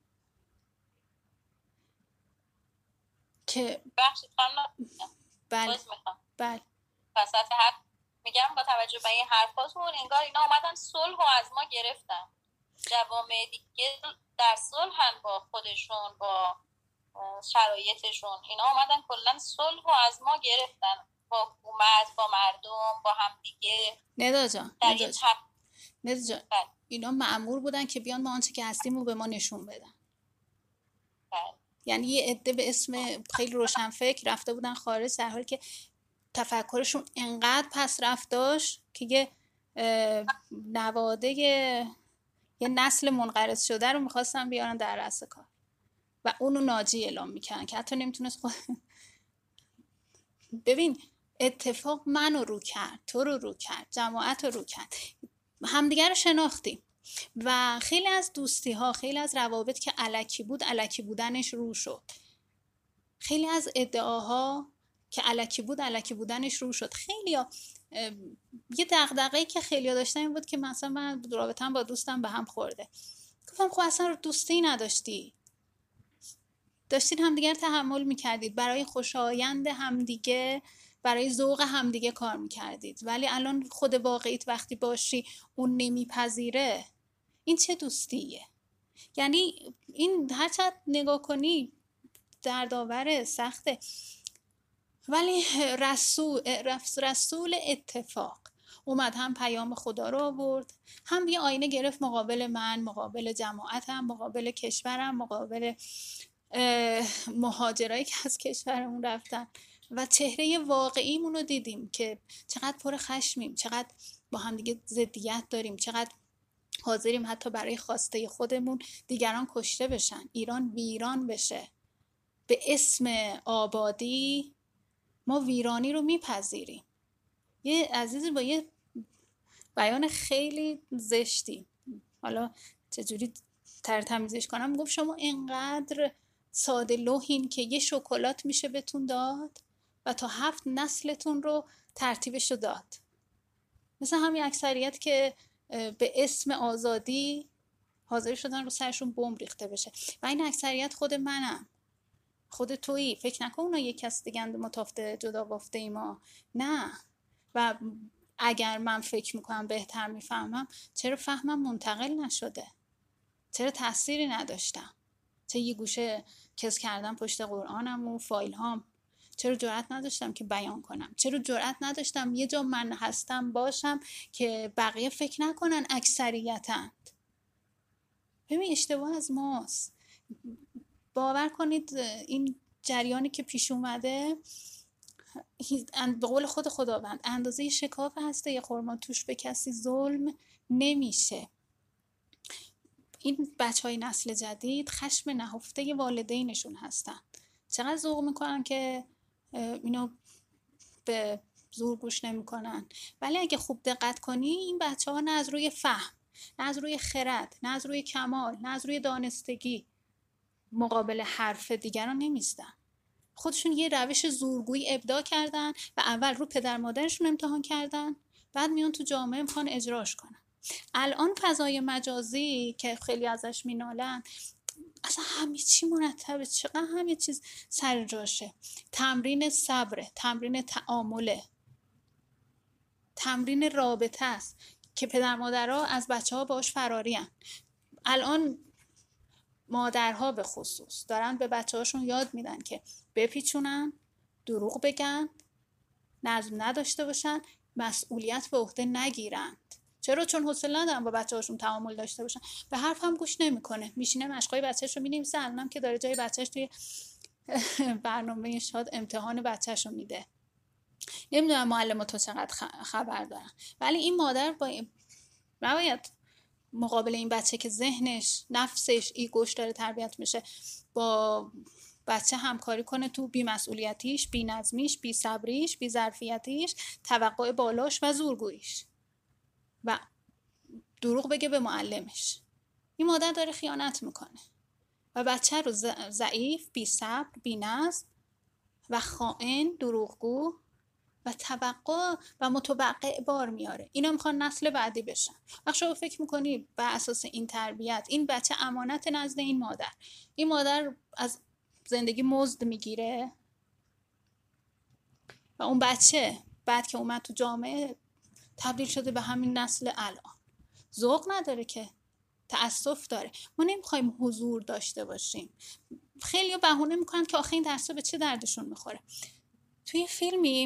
که بخشید خانم. بله بله وسط حرف میگم با توجه به این حرفاتون انگار اینا اومدن صلح و از ما گرفتن. جوامع دیگه در صلحن با خودشون، با شرایطشون. اینا اومدن کلا صلح و از ما گرفتن، با حکومت، با مردم، با هم دیگه. ندا جان اینا مأمور بودن که بیان ما آنچه که هستیم رو به ما نشون بدن. یعنی یه عده به اسم خیلی روشنفکر رفته بودن خارج، در حالی که تفکرشون انقدر پس رفت داشت که یه نواده یه نسل منقرض شده رو میخواستن بیارن در رأس کار و اونو ناجی اعلام میکنن که حتی نمیتونست ببین اتفاق منو رو کرد، تو رو کرد، جماعت رو کرد، همدیگر رو شناختیم و خیلی از دوستی ها، خیلی از روابط که الکی بود، الکی بودنش رو شد. خیلی از ادعاها که الکی بود، الکی بودنش رو شد. خیلی ها یه دغدغه‌ای که خیلی ها داشتن این بود که مثلا من رابطه‌ام با دوستم به هم خورده. گفتم خب اصلا رو دوستی نداشتی، داشتید همدیگر تحمل میکردید، برای خوشایند همدیگه، برای ذوق همدیگه کار میکردید، ولی الان خود واقعیت وقتی باشی اون نمیپذیره، این چه دوستیه؟ یعنی این هر چقدر نگاه کنی دردآوره، سخته، ولی رسول اتفاق اومد، هم پیام خدا رو آورد، هم یه آینه گرفت مقابل من، مقابل جماعتم، مقابل کشورم، مقابل مهاجرایی که از کشورمون رفتن و چهره واقعیمون رو دیدیم که چقدر پر خشمیم، چقدر با هم دیگه ضدیت داریم، چقدر حاضریم حتی برای خواسته خودمون دیگران کشته بشن، ایران ویران بشه. به اسم آبادی ما ویرانی رو میپذیریم. یه عزیزی با یه بیان خیلی زشتی، حالا چجوری تمیزش کنم، گفت شما اینقدر ساده لوحین که یه شکلات میشه بهتون داد و تا 7 نسلتون رو ترتیبش رو داد. مثل همین اکثریت که به اسم آزادی حاضر شدن رو سرشون بمب ریخته بشه و این اکثریت خود منم. خود تویی، فکر نکن اونا یک کس دیگه متافته جدا بافته ای ما. نه. و اگر من فکر میکنم بهتر میفهمم، چرا فهمم منتقل نشده؟ چرا تأثیری نداشتم؟ چرا یه گوشه کس کردم پشت قرآنم و فایل هام؟ چرا جرأت نداشتم که بیان کنم؟ چرا جرأت نداشتم یه جا من هستم باشم که بقیه فکر نکنن اکثریتند؟ ببین اشتباه از ماست. باور کنید این جریانی که پیش اومده به قول خود خداوند اندازه شکاف هسته خرما توش به کسی ظلم نمیشه. این بچهای نسل جدید خشم نهفته والدینشون هستن. چقدر ذوق میکنن که اینو به زور گوش نمیکنن. ولی اگه خوب دقت کنی این بچه ها نه از روی فهم، نه از روی خرد، نه از روی کمال، نه از روی دانستگی مقابل حرف دیگران نمیستن. خودشون یه روش زورگویی ابداع کردن و اول رو پدر مادرشون امتحان کردن، بعد میان تو جامعه امکان اجراش کنن. الان فضای مجازی که خیلی ازش مینالن، اصلا همه چی مرتبه، چقدر همه چیز سر جاشه. تمرین صبره، تمرین تعامله، تمرین رابطه است که پدر مادرها از بچه ها باش فرارین. الان مادرها به خصوص دارن به بچه هاشون یاد میدن که بپیچونن، دروغ بگن، نظم نداشته باشن، مسئولیت به عهده نگیرند. چرا؟ چون حوصله ندارن با بچه هاشون تعامل داشته باشن. به حرف هم گوش نمیکنه، میشینه مشقای بچه‌ش رو مینویسه. الانم که داره جای بچه‌ش توی برنامه شاد امتحان بچه‌ش رو میده. نمیدونم معلم تو چقدر خبر دارن، ولی این مادر نباید مقابل این بچه که ذهنش، نفسش، ایگوش داره تربیت میشه، با بچه همکاری کنه تو بی‌مسئولیتیش، بی‌نظمیش، بی‌صبریش، بی‌ظرفیتیش، توقع بالاش و زورگوییش و دروغ بگه به معلمش. این مادر داره خیانت میکنه و بچه رو ضعیف، بی‌صبر، بی‌نظم و خائن، دروغگو و توقع و متوقع بار میاره. اینا میخوان نسل بعدی بشن. شما فکر میکنی بر اساس این تربیت این بچه امانت نزد این مادر، این مادر از زندگی مزد میگیره و اون بچه بعد که اومد تو جامعه تبدیل شده به همین نسل الان؟ ذوق نداره که، تأسف داره. ما نمیخوایم حضور داشته باشیم. خیلی بهونه میکنن که آخه این درسا به چه دردشون میخوره. توی فیلمی